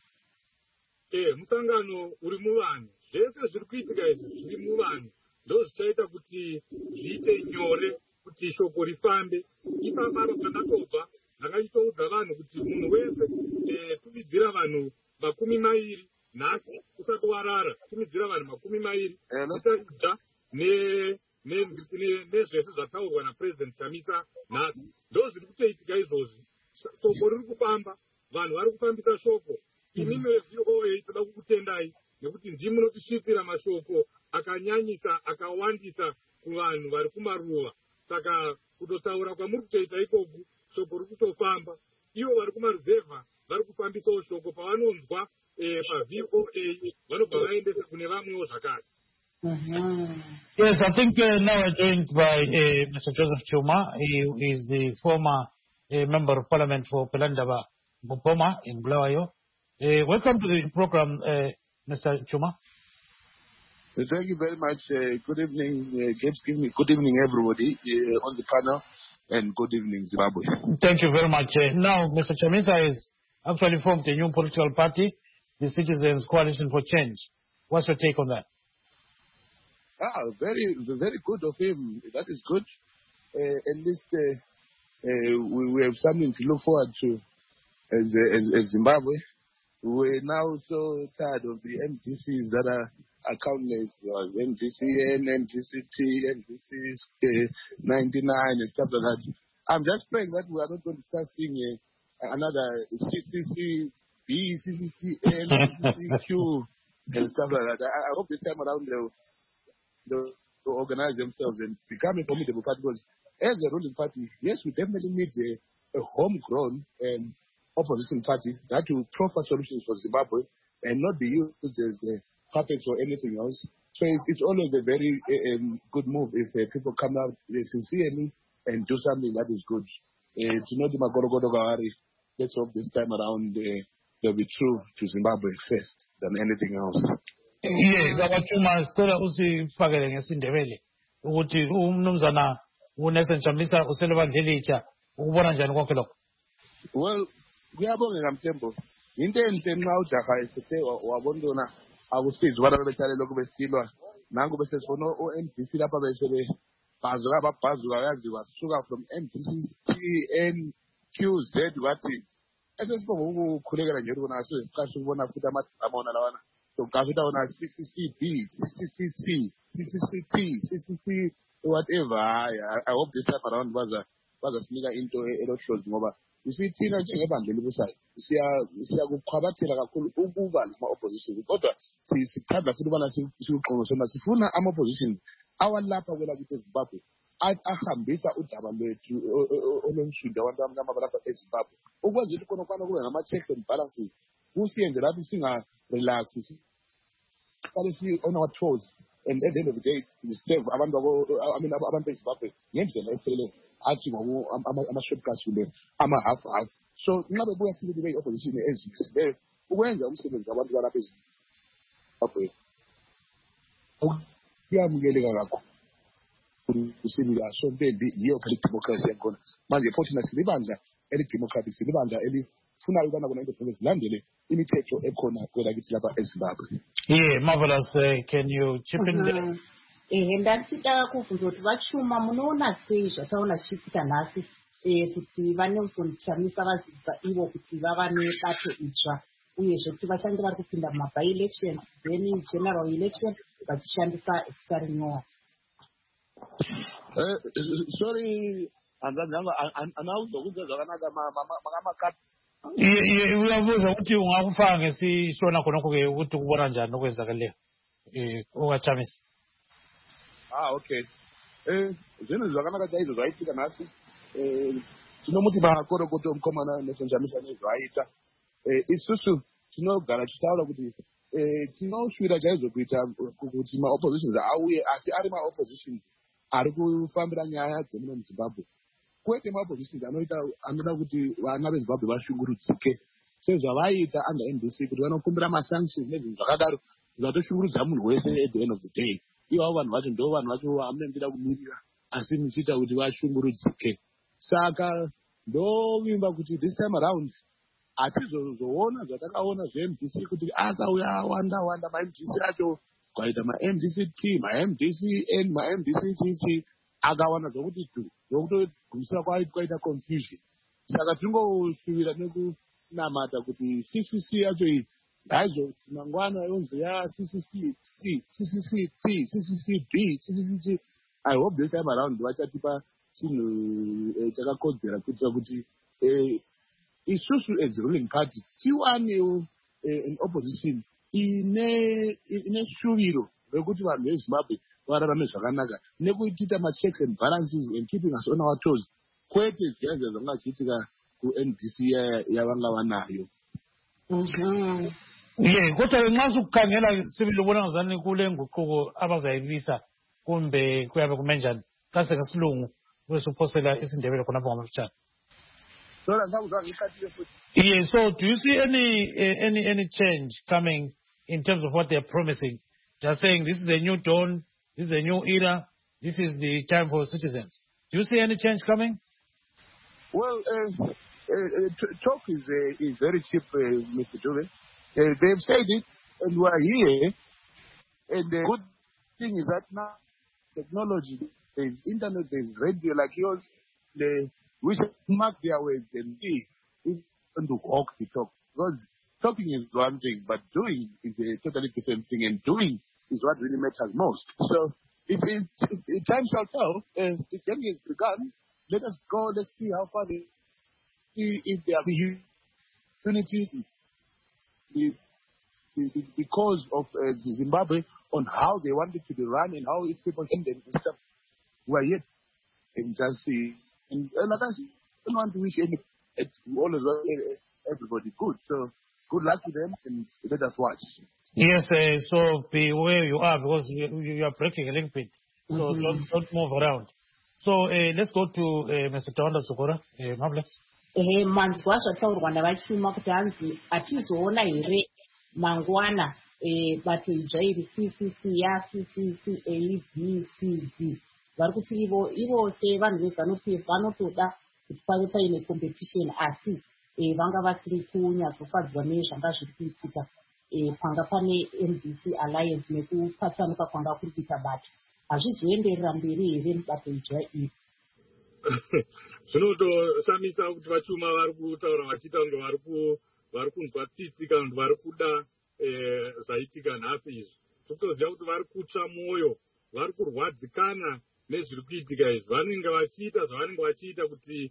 Eh, musangano uri muvanhu, zvese zviri kuitika izvi zviri muvanhu ndo zvichaita kuti zviite nyore kuti shoko rifambe. Ipaparo pandakobva ndakachitoudza vanhu kuti munhu wese eh, tumidzira vanhu makumi mairi nhasi usati warara, tumidzira vanhu makumi mairi itaridza nezvese zvataurwa napresident Chamisa nhasi ndo zviri kutoitika izvozvi. Shoko riri kufamba, vanhu vari kufambisa shoko. Imimi vezvo toda kukutendai nekuti ndimi munotisvitsira mashoko akanyanyisa akawandisa kuvanhu vari kumaruva. Saka kutotaura kwamuri kutoita ikoku shoko riri kutofamba. Ivo vari kumaruzevha vari kufambisawo shoko pavanonzwa pa-V O A vanobva vaendesa kune vamwewo zvakare. Yes, I think uh, now we're joined by uh, Mister Joseph Chuma. He is the former uh, Member of Parliament for Pelandaba Bopoma in Bulawayo. Uh, welcome to the program, uh, Mister Chuma. Thank you very much. Uh, good evening, uh, good evening, everybody uh, on the panel, and good evening, Zimbabwe. Thank you very much. Uh, now, Mister Chamisa has actually formed a new political party, the Citizens Coalition for Change. What's your take on that? Ah, very, very good of him. That is good. Uh, at least uh, uh, we, we have something to look forward to as, as, as Zimbabwe. We're now so tired of the M D Cs that are, are countless. Uh, M D C N, M D C T, M D C uh, ninety-nine and stuff like that. I'm just praying that we are not going to start seeing uh, another C C C B, C C C N, C C C Q and stuff like that. I, I hope this time around they'll, they'll organize themselves and become a formidable party, because as a ruling party, yes, we definitely need a, a homegrown and opposition party that will proffer solutions for Zimbabwe and not be used as uh, puppets or anything else. So it, it's always a very uh, um, good move if uh, people come out uh, sincerely and do something that is good. Uh, to know the Magorogodo Gawari, let's hope this time around uh, they'll be true to Zimbabwe first than anything else. Yes, abachuma sicela usifakele ngesindebele ukuthi umnumzana uNelson Chamisa uselebandlelitsha ukubona njani konke lokho. Well, kuyabongeka Mthembo. Into enhle nxa ujaha esethe wabona akusizi ubana bebethale lokho besilwa nangu bese sibona o-M D C lapha besebe bhazuka babhazuka yazi wasuka from M D C T N Q Z wathi esesibonga ukukhulekela nje ukubona asiqashe ukubona futhi amona lawana so kafita ona C C C B, C C C C, C C C T, C C C whatever. I, I hope this time around baza baza sinika into elohlonzi ngoba usithina njengebandla elibusayo siya siyakuqhabathela kakhulu ukuba ma opposition kodwa sithanda futhi ubana siuqonqosona sifuna ama opposition awalapha kwela kuthi eZimbabwe ahambisa udaba lwethu olomshuda abantu abamnyama balapha eZimbabwe ukwenza ukuthi khona kwana kube ngama checks and balances kusiyenze lapho singa relax siqale si on our toes and at the end of the day we save abantu I mean abantu eZimbabwe ngendlela efanele athi ngoku ama-shortcuts kule ama-half half. So nxa bebuya sibili be-opposition ezisibe ukwenza umsebenzi abantu balapha eZimbabwe kuyamukeleka kakhulu kusibili aso mpembi yiyo phela idemocracy yakhona manje futhi nasilibandla elidemocracy silibandla elifunayo ubana kona into zilandele imithetho ekhona kwela kithi lapha eZimbabwe. Yeah, marvelous. Uh, can you chip in there? Eh ndachida kubvunza kuti vachuma munoona sei zvataona zvichiitika nhasi kuti vaNelson Chamisa vazivisa ivo kuti vava nebato itsva uyezve kuti vachange vari kupinda mumabye election then general election vachishandisa zita rinyowa. Sorry, anauzokuza zvakanaka makamakapi uyabuza ukuthi ungakufaka ngesishona khonokho-ke ukuthi kubona njani okwenzakeleyo um okaChamisa. Ah, okay. Eh, zvinhu zvakanaka chaizvo zvaitika nhasi. Eh, tinomuti makorokoto mukomana Nelson Chamisa nezvaaita. Eh, isusu tinogara tichitaura kuti eh tinoshuwira chaizvo kuita kuti ma-oppositions auye asi ari ma-oppositions ari kufambira nyaya dzemuno muZimbabwe. Kwete ma-oppositions anoita anoda kuti vana veZimbabwe vashungurudzike sezvavaita under M D C kuti vanokumbira masanctions nezvinhu zvakadaro zvatoshungurudza munhu wese at the end of the day. Ivo vanhu vacho ndo vanhu vacho vamunendira kumirira asi muchiita kuti vashungurudzike. Saka ndovimba kuti this time around hatizozoona zvatakaona zve-M D C kuti akauya wanda wanda ma-M D C acho kwaita ma-M D C T, ma-M D C N, ma-M D C T T akawana zvokuti tu zvokutogumisira kwaita confusion. Saka tinongoshuwira nekunamata kuti C C C yacho iyi Haizoti mangwana yonzi ya C C C C, C C C T, C C C B, C C C T. I hope this time around vachatipa chinhu chakakodzera kuitira kuti isusu as ruling party tiwanewo an opposition ine ine shuviro rekuti vanhu vezimbabwe vararame zvakanaka nekuita ma-checks and balances and keeping us on our toes kwete zviyanza zvanga zvichiitika ku-N D C yavanga vanayo. ye kodwa nxa sukukhangela sibili ubona ngazani kule nguquko abazayibisa kumbe kuyabe kumenjani kase ngesilungu kwesuphosela isindebele khonapho ngamafitshane. Yes, so do you see any uh, any any change coming in terms of what they're promising? Just saying this is a new dawn, this is a new era, this is the time for citizens. Do you see any change coming? Well, uh, uh, talk is uh, is very cheap, uh, Mister Dube. Uh, they've said it, and we're here. And the good thing is that now technology, there's internet, there's radio like yours. They, we should mark their words and see if we to walk the talk. Because talking is one thing, but doing is a totally different thing. And doing is what really matters most. So if it, it, it time shall tell, uh, the journey has begun. Let us go. Let's see how far they see if they have the unity, the, the, the, the cause of uh, Zimbabwe on how they want it to be run and how if people think them and stuff. We are yet and just see. And uh, like I said, I don't want to wish any, always everybody good. So good luck to them and let us watch. Yes, uh, so be where you are because you, you are breaking a link bit. So mm-hmm. don't, don't move around. So uh, let's go to uh, Mister Tawanda Sokora. Uh, Marvelous. Eh, manzwa zvataurwa navachuma kuti hanzi hatizoona here mangwana batoidzva iri C C C ya C C C A B C D vari kuti ivo ivose vanhu veZANU-P F vanotoda kuti pave paine competition asi vanga vasiri kunyatsofadzwa nezvanga zviri kuitika panga pane M D C alliance nekupatsanuka kwanga kuri kuita bato hazvizoenderera mberi here batoidzva iri. Zvinotosamisa kuti vachuma vari kutaura vachiita kunge vari kunzwa tsitsi kana kuti vari kuda zvaitika nhasi izvi. Tinotoziva kuti vari kutsva mwoyo, vari kurwadzikana nezviri kuitika izvi. Vanenge vachiita zvavanenge vachiita kuti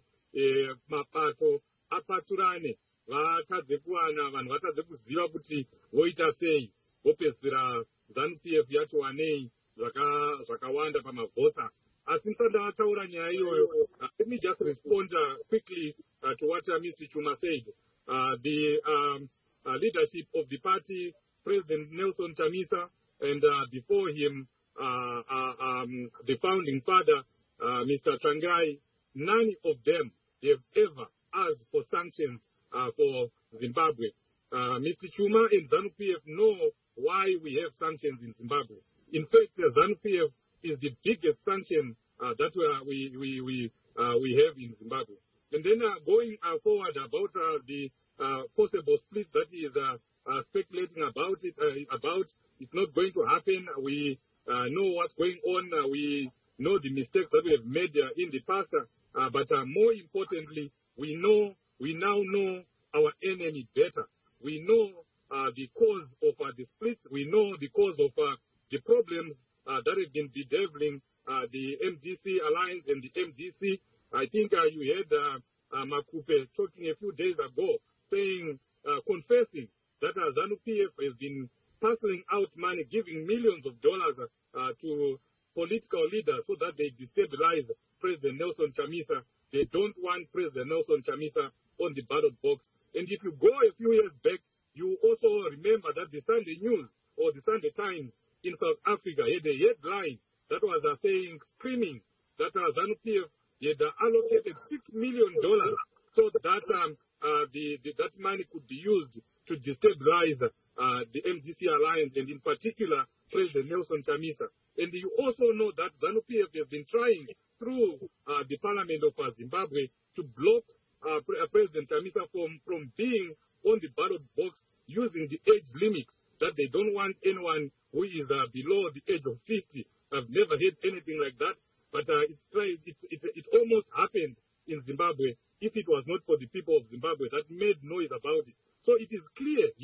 mapato apaturane, vatadze kuwana, vanhu vatadze kuziva kuti voita sei, vopedzisira ZANU-P F yacho wanei zvakawanda pamavhota. Asi ndisati ndataura nyaya iyoyo, let me just respond uh, quickly uh, to what uh, Mister Chuma said. Uh, the um, uh, leadership of the party, President Nelson Chamisa, and uh, before him, uh, uh, um, the founding father, uh, Mister Changai, none of them have ever asked for sanctions uh, for Zimbabwe. Uh, Mister Chuma and ZANU-P F know why we have sanctions in Zimbabwe. In fact, the ZANU-P F is the biggest sanction uh, that we we we uh, we have in Zimbabwe. And then uh, going uh, forward about uh, the uh, possible split that is uh, uh, speculating about it uh, about it's not going to happen. We uh, know what's going on. Uh, we know the mistakes that we have made uh, in the past. Uh, but uh, more importantly, we know we now know our enemy better. We know uh, the cause of uh, the split. We know the cause of uh, the problems Uh, that have been bedeviling uh, the M D C alliance and the M D C. I think uh, you heard uh, uh, Makupe talking a few days ago, saying, uh, confessing that uh, ZANU-P F has been parceling out money, giving millions of dollars uh, to political leaders so that they destabilize President Nelson Chamisa. They don't want President Nelson Chamisa on the ballot box. And if you go a few years back, you also remember that the Sunday News or the Sunday Times in South Africa had a headline that was uh, saying, screaming, that uh, ZANU-P F had uh, allocated six million dollars so that um, uh, the, the, that money could be used to destabilize uh, the M D C alliance and in particular President Nelson Chamisa. And you also know that ZANU-P F has been trying through uh, the parliament of uh, Zimbabwe to block uh, Pre- uh, President Chamisa from, from being on the ballot box using the age limit, that they don't want anyone who is uh, below the age of fifty. I've never heard anything like that, but uh, it's, it's, it's, it almost happened in Zimbabwe if it was not for the people of Zimbabwe that made noise about it. So it is clear here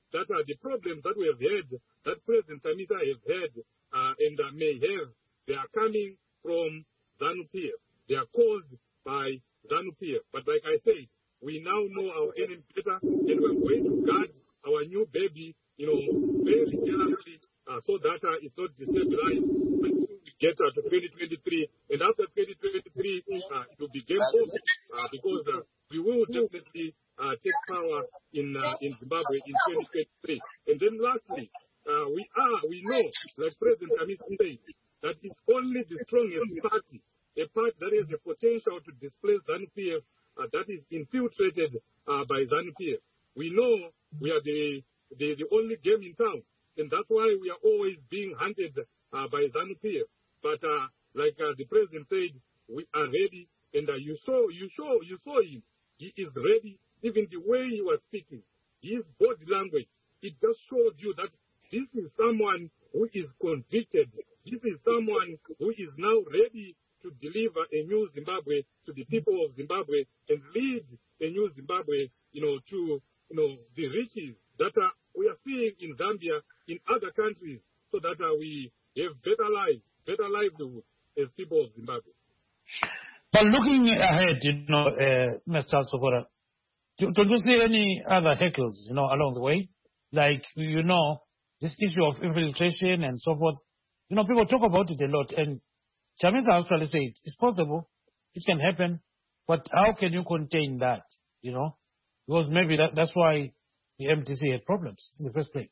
that uh, the problems that we have had, that President Chamisa has had uh, and uh, may have, they are coming from ZANU-P F. They are caused by ZANU-P F. But like I said, we now know our enemy better, and we're going to guard our new baby, you know, very carefully, uh, so that uh, it's not destabilized until we get uh, to twenty twenty-three. And after twenty twenty-three, uh, it will be game over, uh, because uh, we will definitely uh, take power in uh, in Zimbabwe in twenty twenty-three. And then lastly, uh, we are, we know, like President Chamisa said, that it's only the strongest party, a party that has the potential to displace ZANU-P F, uh, that is infiltrated uh, by ZANU-P F. We know we are the, the, the only game in town, and that's why we are always being hunted uh, by ZANU-P F. But uh, like uh, the president said, we are ready, and uh, you saw, you saw, you saw him. He is ready. Even the way he was speaking, his body language, it just showed you that this is someone who is convicted. This is someone who is now ready to deliver a new Zimbabwe to the people of Zimbabwe and lead a new Zimbabwe, you know, to, you know, the riches that uh, we are seeing in Zambia, in other countries, so that uh, we have better lives, better livelihood as people of Zimbabwe. But looking ahead, you know, uh, Mister Sokora, do, don't you see any other heckles, you know, along the way? Like, you know, this issue of infiltration and so forth. You know, people talk about it a lot, and Chamisa actually said it's possible, it can happen, but how can you contain that, you know? Because maybe that, that's why the M D C had problems in the first place.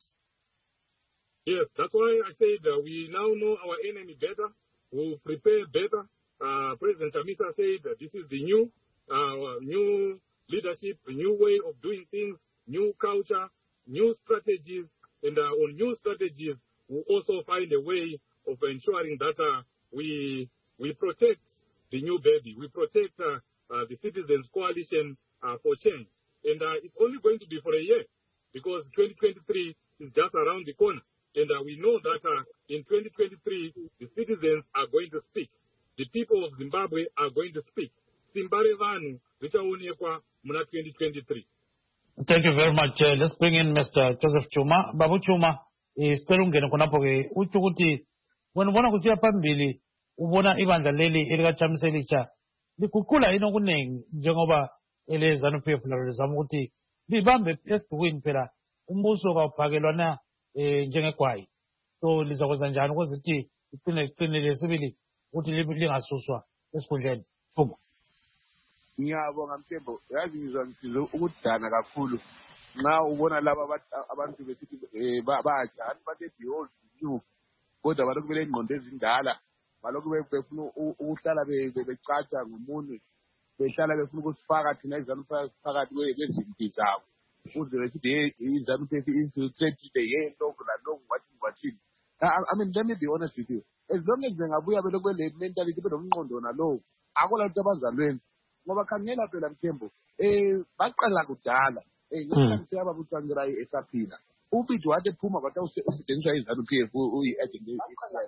Yes, that's why I said uh, we now know our enemy better, we'll prepare better. Uh, President Chamisa said that this is the new, uh, new leadership, a new way of doing things, new culture, new strategies, and uh, on new strategies, we'll also find a way of ensuring that uh, we we protect the new baby, we protect uh, uh, the Citizens Coalition uh, for Change. And uh, it's only going to be for a year, because twenty twenty-three is just around the corner. And uh, we know that uh, in twenty twenty-three, the citizens are going to speak. The people of Zimbabwe are going to speak. Simbare Vanu, Vichaonekwa, Muna twenty twenty-three. Thank you very much. Uh, let's bring in Mister Joseph Chuma. Babu Chuma, isiterungene kunapo ke uthi ukuthi wena ubona kusiya phambili ubona ibandla leli elika Chamisa elicha likukhula yini okunengi njengoba ele ZANU-P F lalo lizama ukuthi libambe esibhukwini phela umbuso kawuphakelwana eh njengegwayi. So lizakwenza njani ukuze ukuthi iqine iqinile sibili ukuthi lingasuswa esikhundleni. Chuma. Ngiyabonga Mthembo, yazi ngizwa ngisizo ukudana kakhulu nxa ubona laba abantu besithi baja bathi behold you, kodwa balokhu belengqondo ezindala, balokhu befuna ukuhlala becaca ngomunye, behlala befuna ukusifaka thina iZANU-P F phakathi kwezimpi zabo, uze besithi hey iZANU-P F infiltrated yento lokhu wathi wathini. I mean, let me be honest with you, as long as bengabuya belokhu le mentality benomqondo nalowo akula nto abazalweni. Ngoba khangela phela Mthembo, eh baqala kudala, eh ngesikhathi ababuthangira esaphila. Ubithi wathi ephuma kwathi usidenswa iZANU-P F uyi-agent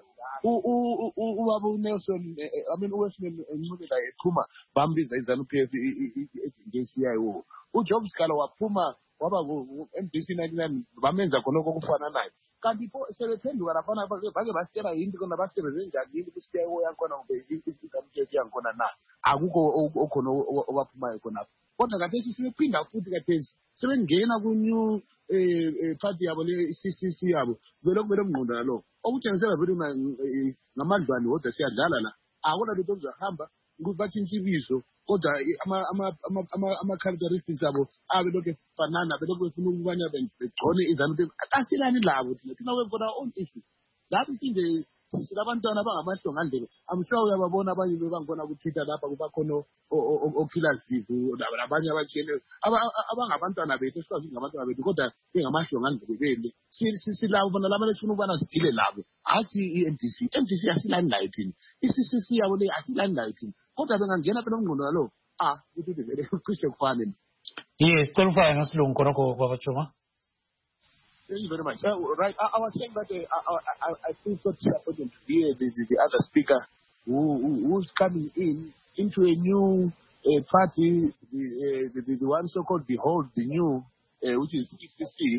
ubaba uNelson, I mean uWesman Ncube la ephuma bambiza iZANU-P F i-agent C I O. uJob Scala waphuma waba ku-M D C ninety-nine bamenza khonoko okufana naye. Kanti pho sebephenduka lafana bake basitshela yini kona basebenze njani yini ku-C I O yankhona ngoba iZANU-P F yankhona na akukho okhona obaphumayo khonapho. Kodwa kathesi sebephinda futhi kathesi sebengena ku-new party yabo le-C C C yabo belokhu belomngqondo nalowo okutshengisela vele ngamadlwane kodwa siyadlala la akula lento okuzahamba batshintsha ibizo kodwa ama-characteristics abo abelokhu efanana belokhu befuna ukubana begcone iZANU-P F asilani labo thina thina we got our own issue. Lapho sinje silabantwana abangamahlongandlebe, I'm sure uyababona abanye bebangibona ku-Twitter lapha kubakhona ophila zivu labanye abatshiyeneyo abangabantwana bethu esikwazi ngabantwana bethu kodwa bengamahlongandlebe bele silabo bona laba lesifuna ukubana sidile labo athi i-M D C M D C asilani layo thina i-C C C yabo le asilani layo thina kodwa bengangena phela umngqondo nalo ah ukuthi vele kucishe kufane. Yes, tolufaya ngasilungu khonokho kwabachuma. Thank you very much. Uh, right, I, I was saying that uh, I, I, I feel so disappointed to hear the, the, the other speaker who, who who's coming in into a new uh, party, the, uh, the the the one so-called Behold the New, uh, which is C C C,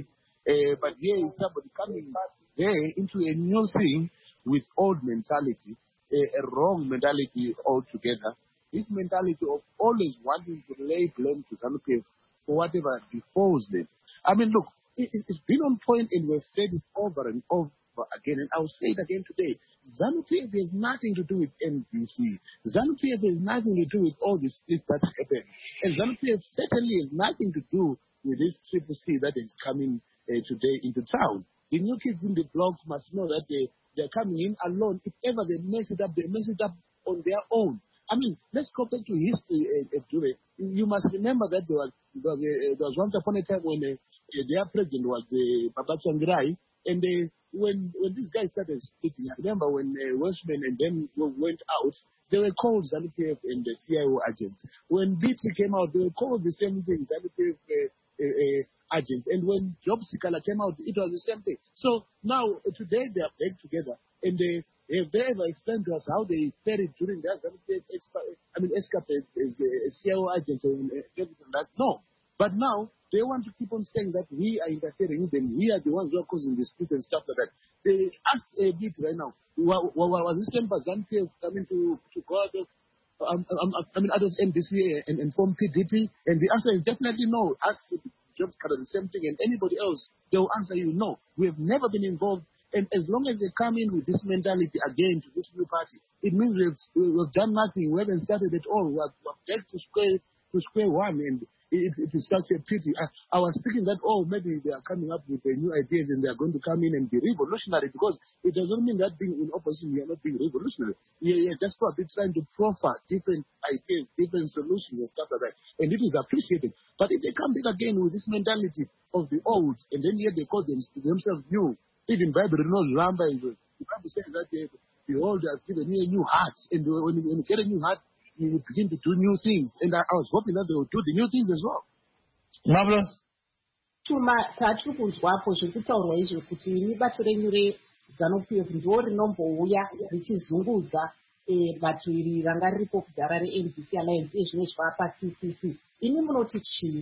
Uh, but here is somebody coming there into a new thing with old mentality, a, a wrong mentality altogether. This mentality of always wanting to lay blame to ZANU-P F for whatever befalls them. I mean, look, it, it's been on point and we've said it over and over again, and I'll say it again today. ZANU-P F has nothing to do with N D C. ZANU-P F has nothing to do with all the splits that happen. And ZANU-P F certainly has nothing to do with this Triple C that is coming uh, today into town. The new kids in the blocks must know that they, they're coming in alone. If ever they mess it up, they mess it up on their own. I mean, let's go back to history, uh, uh, You must remember that there was, there was, uh, there was once upon a time when uh, uh, their president was uh, Baba Tsvangirai, and uh, when when these guys started speaking, I remember when uh, Welshman and them went out, they were called ZANU-P F and the C I O agent. When B T came out, they were called the same thing, ZANU-P F uh, uh, uh, agent. And when Job Sikala came out, it was the same thing. So now, uh, today, they are back together, and they have they ever explained to us how they fared during that ZANU-P F, I mean, escape as a C I O agent and everything like that? No. But now, they want to keep on saying that we are interfering with them. We are the ones who are causing the split and stuff like that. They ask a bit right now, what, what was this time for ZANU-P F coming to, to go out of, um, um, I mean, out of N D C and, and form P D P? And the answer is definitely no. Ask Jobs Cutter the same thing, and anybody else, they will answer you no. We have never been involved. And as long as they come in with this mentality again to this new party, it means we've, we've done nothing. We haven't started at all. We're back to square, to square one. And It, it is such a pity. I, I was thinking that, oh, maybe they are coming up with uh, new ideas and they are going to come in and be revolutionary, because it doesn't mean that being in opposition, we are not being revolutionary. Yeah, yeah, just for a bit trying to proffer different ideas, different solutions and stuff like that. And it is appreciated. But if they come back again with this mentality of the old, and then yet they call them, themselves new, even Bible knows Ramba, the Bible says that they, the old has given me a new heart. And when you, when you get a new heart, you begin to do new things. And I, I was hoping that they would do the new things as well. Marvelous. Tuma tatu kunzwapo zvekutaurwa izvo kuti mibato renyu reZANU-P F ndo rinombouya richizungudza bato iri ranga riripo kudhara reN D C Alliance ezvinoitwa paC C C. Ini munoti chii?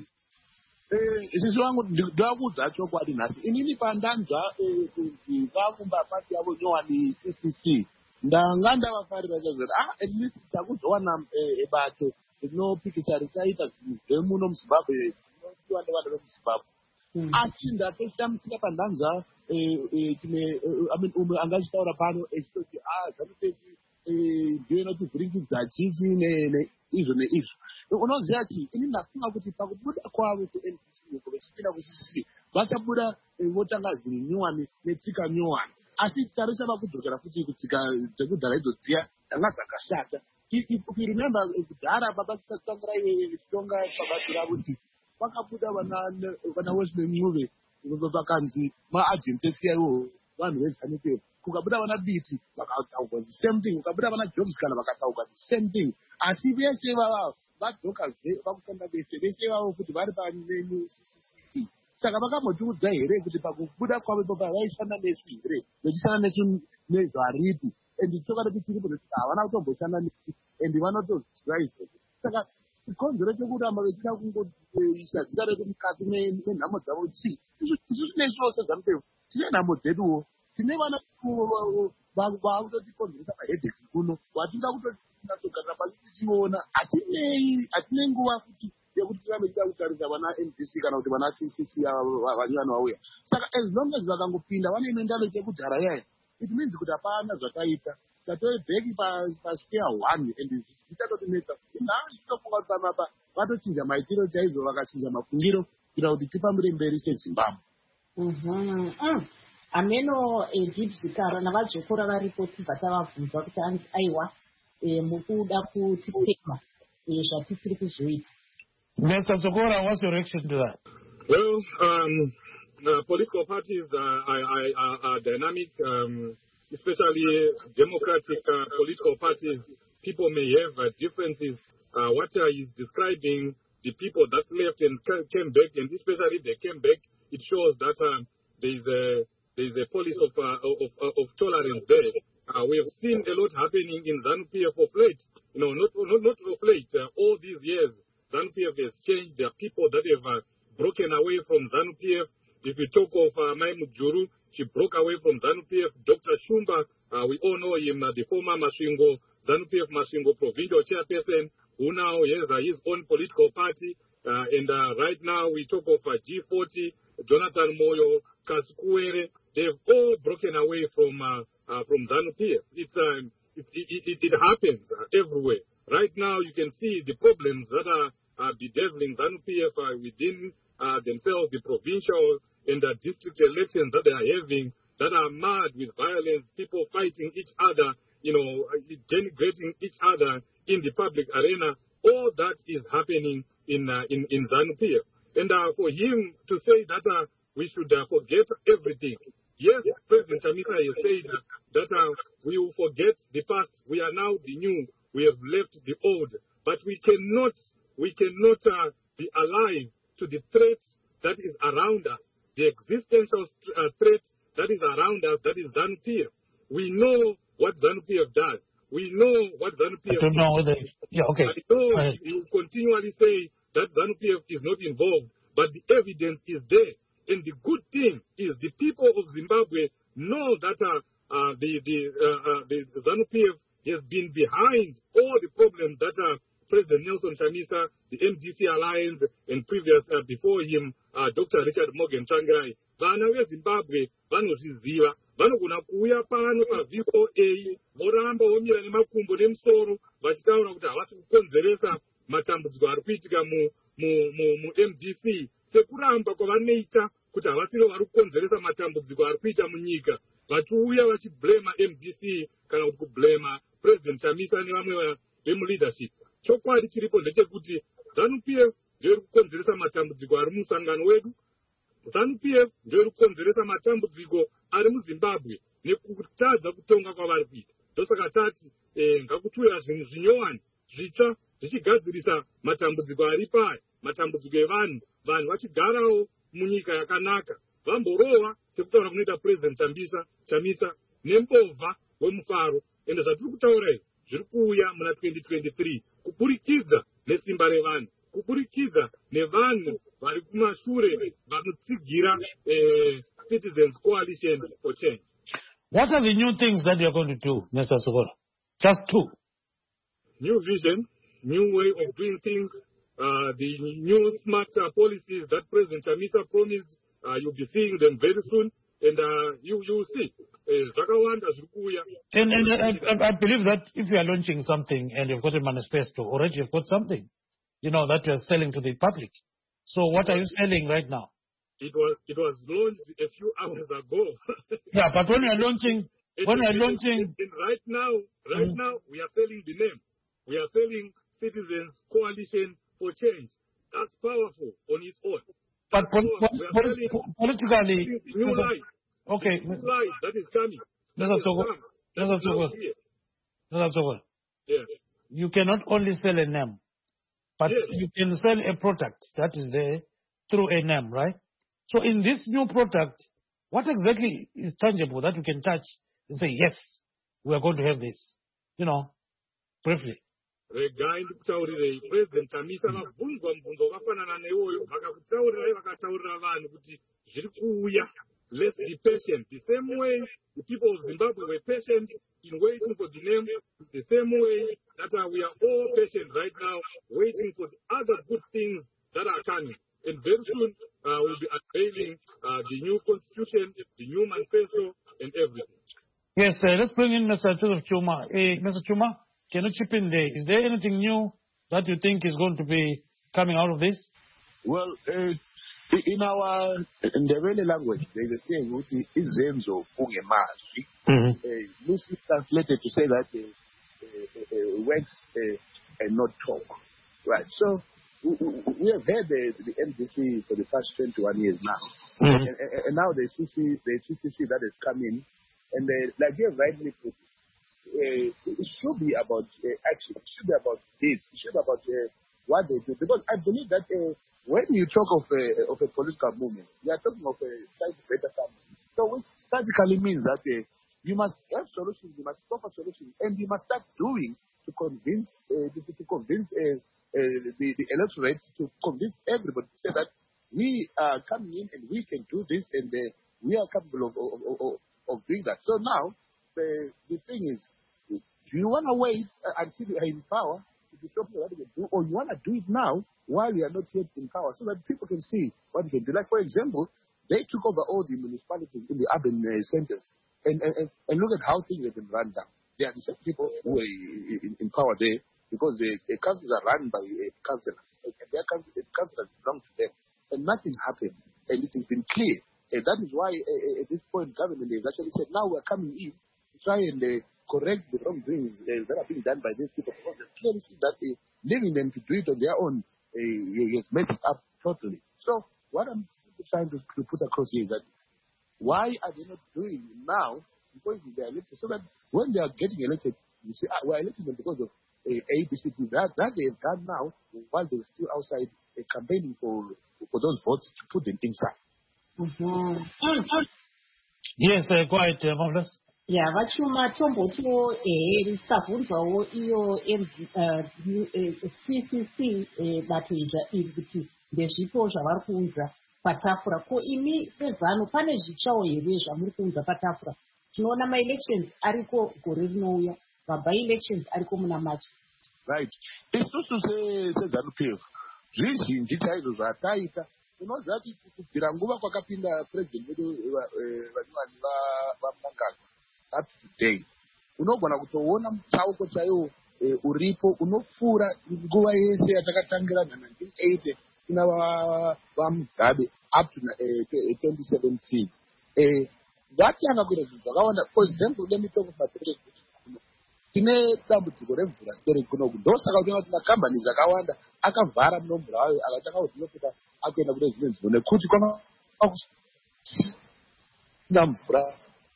Isisi wangu ndakuudza chokwadi nhasi. Inini pandanzwa kuti vavumba pati yavo nyowani C C C, ndanga ndavafarira chazvoti ah at least takuzowana bato rinopikisa richaita zvinhu zvemuno muZimbabwe zvinodiwa nevana vemuZimbabwe. Asi ndatoshamisika pandanzwa kune umwe angachitaura pano echitoti ah ZANU-P F ndiyo inotivhurikidza chichi neizvo neizvo. Unoziva chi, ini ndafunga kuti pakubuda kwavo kuN D C vachipinda kuC C C vachabuda votanga zvinhu nyowani netsika nyowani. Asi tarisa vakudzokera futi kutsika dzekudhara idzodziya dzanga dzakashata. If you remember, kudhara Tsvangirai vachitonga pabasa ravo kuti vakabuda vana Wesley Ncube vakanzi maagenti eC I O vanhu veZANU-P F. Kukabuda vana Biti vakataurwa the same thing. Kukabuda vana Jobs kana vakataurwa the same thing. Asi vese vava vadzoka vakushanda vese vese vavo kuti vari paneCC C. Saka vakamotiudza here kuti pakubuda kwavo ipopa vaishanda nesu here, vachishanda nesu nezvaripi, and chokwadi kuti tiripo nekuti havana kutomboshanda nesu and vanotoziva izvozvo. Saka chikonzero chekuramba vechida kungoisa zita redu mukati menhamo dzavo chii? Isusu nesuwo seZANU-P F tine nhamo dzeduwo, tine vana vakutotikonzeresa mahedheki kuno, watinga kutonasogarira pasi tichiona. Hatinei, hatine nguva kuti yekuti tirambe tichida kutarisa vana N D C kana kuti vana C C C vanyuwani vauya. Saka as long as vakangopinda vane mentality yekudhara yaya, it means kuti hapana zvakaita. Tatove bheki pasquare one and zvichatotinetsa. Nhasi tinofunga kuti panapa vatochinja maitiro chaizvo, vakachinja mafungiro kuita kuti tifambire mberi seZimbabwe. Ameno Gibzikara navadzokora varipo tibva tavabvunza kuti aiwa mukuda kutipema zvatiri kuzoita. Mister Sokora, what's your reaction to that? Well, um, uh, political parties are, are, are, are dynamic, um, especially democratic uh, political parties. People may have uh, differences. Uh, what uh, he's describing, the people that left and came back, and especially they came back, it shows that uh, there is a there is a policy of uh, of, of, of tolerance there. Uh, we have seen a lot happening in ZANU-P F of late. You know, not not, not of late. Uh, all these years, ZANU-P F has changed. There are people that have uh, broken away from ZANU-P F. If you talk of uh, Mai Mujuru, she broke away from ZANU-P F. Doctor Shumba, uh, we all know him, uh, the former Mashingo, ZANU-P F Mashingo Provincial Chairperson, who now has uh, his own political party. Uh, and uh, right now we talk of uh, G forty, Jonathan Moyo, Kaskuere. They've all broken away from uh, uh, from ZANU-P F. It's, uh, it, it, it, it happens uh, everywhere. Right now you can see the problems that are uh, bedeviling ZANU-P F uh, within uh, themselves, the provincial and the district elections that they are having, that are mad with violence, people fighting each other, you know, denigrating each other in the public arena. All that is happening in uh, in, in ZANU-P F. And uh, for him to say that uh, we should uh, forget everything. Yes, President Chamisa has said uh, that uh, we will forget the past. We are now the new. We have left the old. But we cannot, we cannot uh, be alive to the threat that is around us. The existential uh, threat that is around us, that is ZANU-P F. We know what ZANU-P F does. We know what ZANU-P F I don't know whether, yeah, okay. I know you continually say that ZANU-P F is not involved, but the evidence is there. And the good thing is the people of Zimbabwe know that uh, uh, the, the, uh, uh, the ZANU-P F has been behind all the problems that uh, President Nelson Chamisa, the M D C Alliance, and previous, uh, before him, uh, Doctor Richard Morgan Tsvangirai. Vana veZimbabwe vanozviziva, vanogona kuuya pano paV O A voramba vomira nemakumbo nemusoro vachitaura kuti havasi kukonzeresa matambudziko ari kuitika mu-M D C sekuramba kwavanoita kuti havasiro vari kukonzeresa matambudziko ari kuita munyika, vachiuya vachiblema M D C kana kuti kublema President Chamisa nevamwe vemuleadership. Chokwadi chiripo ndechekuti ZANU-P F ndiri kukonzeresa matambudziko ari musangano wedu. ZANU-P F ndiri kukonzeresa matambudziko ari muZimbabwe nekutadza kutonga kwavari kuita. Ndosaka tati eh, ngakutuira zvinhu zvinyowani zvitsva zvichigadzirisa matambudziko ari paya, matambudziko evanhu, vanhu vachigarawo munyika yakanaka, vamborova sekutaura kunoita President Chamisa, Chamisa nembovha wemufaro. Ende zvatiri kutaura izvi zviri kuuya muna twenty twenty-three kuburikidza nesimba revanhu, kuburikidza nevanhu vari kumashure vanotsigira eh, Citizens Coalition for Change. What are the new things that you are going to do, Mister Sokola? Just two. New vision, new way of doing things, uh, the new smart uh, policies that President Chamisa promised, uh, you'll be seeing them very soon, and uh, you you will see. And, and, and, and I believe that if you are launching something and you've got a manifesto, already you've got something, you know, that you're selling to the public. So what are you selling right now? It was it was launched a few hours ago. Yeah, but when you're launching, when you're launching, and right now, right mm-hmm. now we are selling the name. We are selling Citizens Coalition for Change. That's powerful on its own. But pol pol pol pol politically, new life. Okay. New life that is coming. That's not so good. That's not so good. That's not so good. Yeah. You cannot only sell a name, but yes. you can sell a product that is there through a name, right? So in this new product, what exactly is tangible that you can touch and say, yes, we are going to have this? You know, briefly. Regai ndikutaurire President Chamisa vabvunzwa mubvunzo wakafanana neiwoyo vakakutaurirai vakataurira vanhu kuti zviri kuuya. Let's be patient. The same way the people of Zimbabwe were patient in waiting for the name, the same way that uh, we are all patient right now, waiting for the other good things that are coming. And very soon uh, we'll be unveiling uh, the new constitution, the new manifesto, and everything. Yes, uh, let's bring in Mister Joseph Chuma. Hey, Mister Chuma, can you chip in there? Is there anything new that you think is going to be coming out of this? Well, uh, in our in the Ndebele language, there is a saying which is Izenzo Ungemazwi, loosely translated to say that uh, uh, uh, words uh, and not talk. Right. So we, we have had the, the M D C for the past twenty-one years now, mm-hmm. and, and, and now the C C, the C C C that has come in, and the, like you have rightly put, uh, it should be about uh, action. It should be about deeds. It should be about uh, what they do. Because I believe that. Uh, When you talk of a, of a political movement, you are talking of a slightly better family. So which practically means that uh, you must have solutions, you must offer solutions, and you must start doing to convince uh, to, to convince uh, uh, the, the electorate, to convince everybody to say that we are coming in and we can do this, and uh, we are capable of, of, of, of doing that. So now, the, the thing is, do you want to wait until you are in power to show people what you can do, or you want to do it now while you are not yet in power so that people can see what you can do? Like, for example, they took over all the municipalities in the urban uh, centers, and, and, and look at how things have been run down. They are the same people who are in, in power there because the, the councils are run by a councillor, and their council, the councillors belong to them, and nothing happened, and it has been clear. And that is why uh, at this point, government has actually said, now we're coming in to try and uh, correct the wrongdoings uh, that are being done by these people. Because they clearly see that uh, leaving them to do it on their own uh, has messed it up totally. So what I'm trying to, to put across here is that why are they not doing it now before they are elected? So that when they are getting elected, you say, ah, we're electing them because of uh, A B C D. That, that they have done now while they were still outside uh, campaigning for, for those votes to put them inside. Mm-hmm. Yes, uh, quite uh, marvelous. Yeah, vachuma tombotiwo eh sabvunzwawo iyo C C C bato ija iri kuti ndezvipo zvavari kuunza patafura. Ko imi sezano pane zvitsvawo here zvamuri kuunza patafura? Tinoona ma-elections ariko gore rinouya, ma-by elections ariko muna March. Right. Isusu seZANU-P F zvizhinji chaizvo zvataita unoziva kuti kubvira nguva kwakapinda president vedu vanyowani vaMnangagwa up to today unogona kutoona mutsauko chaiwo uripo unopfuura nguva yese yatakatangira nineteen eighty kuna vaMugabe up to twenty seventeen. Vatanga kuita zvinhu zvakawanda. For example, let me talk about tine dambudziko remvura seri kunoku. Ndosaka unoona kuti makambani akawanda akavhara munomvura wayo akatanga kuzvinopfuta akuenda kune zvimwe nzvimbo nekuti kwanga kusina mvura.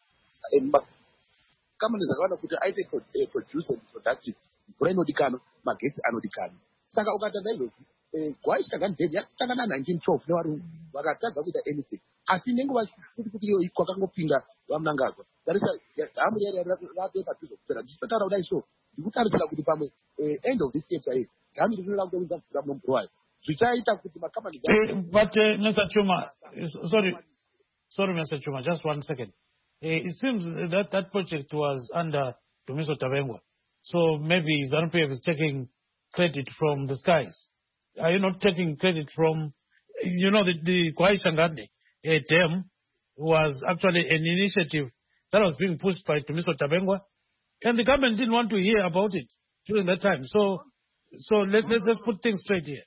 Kambani dzakawanda kuti aite producer and productive mvura inodikanwa, magetsi anodikanwa. Saka ukatanga izvozvi gwai shakandeni yakatanga nineteen twelve nevarungu vakatadza kuita anything. Asi nenguva futi kuti iyo kwakangopinda vaMnangagwa tarisa dhamu ratoe padhuze kupera. Ndichitotaura kudai so ndikutarisira kuti pamwe end of this year chaiye dhamu rinoda kutounza mvura munomvura wayo zvichaita kuti makambani. But uh, Mister Chuma, sorry, sorry, Mister Chuma, just one second. Uh, it seems that that project was under Dumiso Tabengwa, so maybe ZANU-P F is taking credit from the skies. Are you not taking credit from, you know, the, the Kwai Changande uh, dam was actually an initiative that was being pushed by Dumiso Tabengwa, and the government didn't want to hear about it during that time. So, so let, let's, let's put things straight here.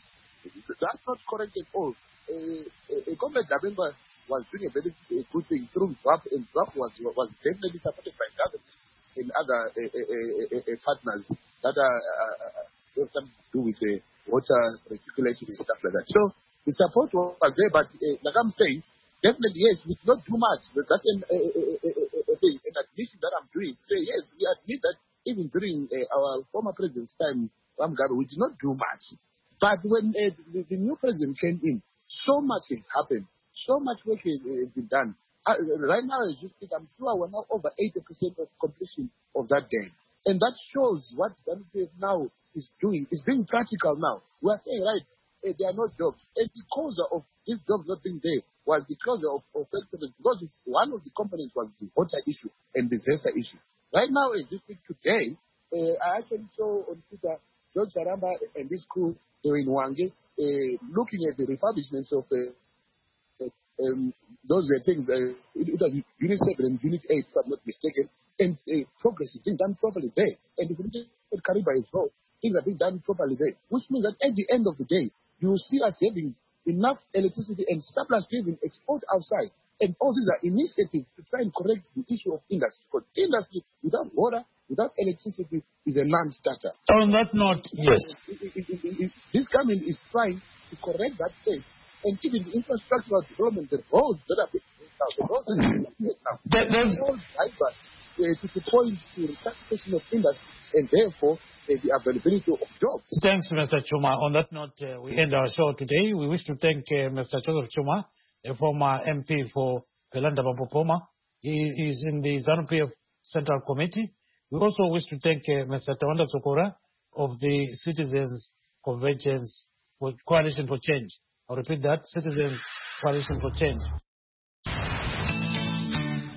That's not correct at all. Uh, Government Tabengwa was doing a very uh, good thing through Z W A P, and Z W A P was, was definitely supported by government and other uh, uh, uh, partners that are uh, have something to do with the water recirculation and stuff like that. So the support was there, but uh, like I'm saying, definitely yes, we did not do much. That's an, uh, uh, uh, uh, an admission that I'm doing. Say yes, we admit that even during uh, our former president's time, Mugabe, we did not do much. But when uh, the, the new president came in, so much has happened. So much work has uh, been done. Uh, right now, as you speak, I'm sure we're now over eighty percent of completion of that dam. And that shows what ZANU-P F now is doing. It's being practical now. We are saying, right, uh, there are no jobs. And the cause of these jobs not being there was because of, of excellence, because one of the components was the water issue and disaster issue. Right now, as you speak today, uh, I actually saw on Twitter, George Karamba and this crew, they were in Wange, uh, looking at the refurbishments of uh, uh, um, those were things, uh, it, it was Unit seven and Unit eight, if I'm not mistaken, and uh, progress is being done properly there. And if you look at Kariba as well, things are being done properly there, which means that at the end of the day, you will see us having enough electricity and surplus to even export outside. And all these are initiatives to try and correct the issue of industry. Because industry without water, without electricity, is a non-starter. On that note, yes. It, it, it, it, it, this government is trying to correct that state. And even the infrastructural development, the roads that are being built now, the roads that are being built now, there's all drivers uh, to the point to resuscitation of industry and therefore uh, the availability of jobs. Thanks, Mister Chuma. On that note, uh, we end our show today. We wish to thank uh, Mister Joseph Chuma, a former M P for Pelanda Bapopoma. He is in the ZANU-P F Central Committee. We also wish to thank uh, Mister Tawanda Sokora of the Citizens Convergence for Coalition for Change. I'll repeat that, Citizen Coalition for Change.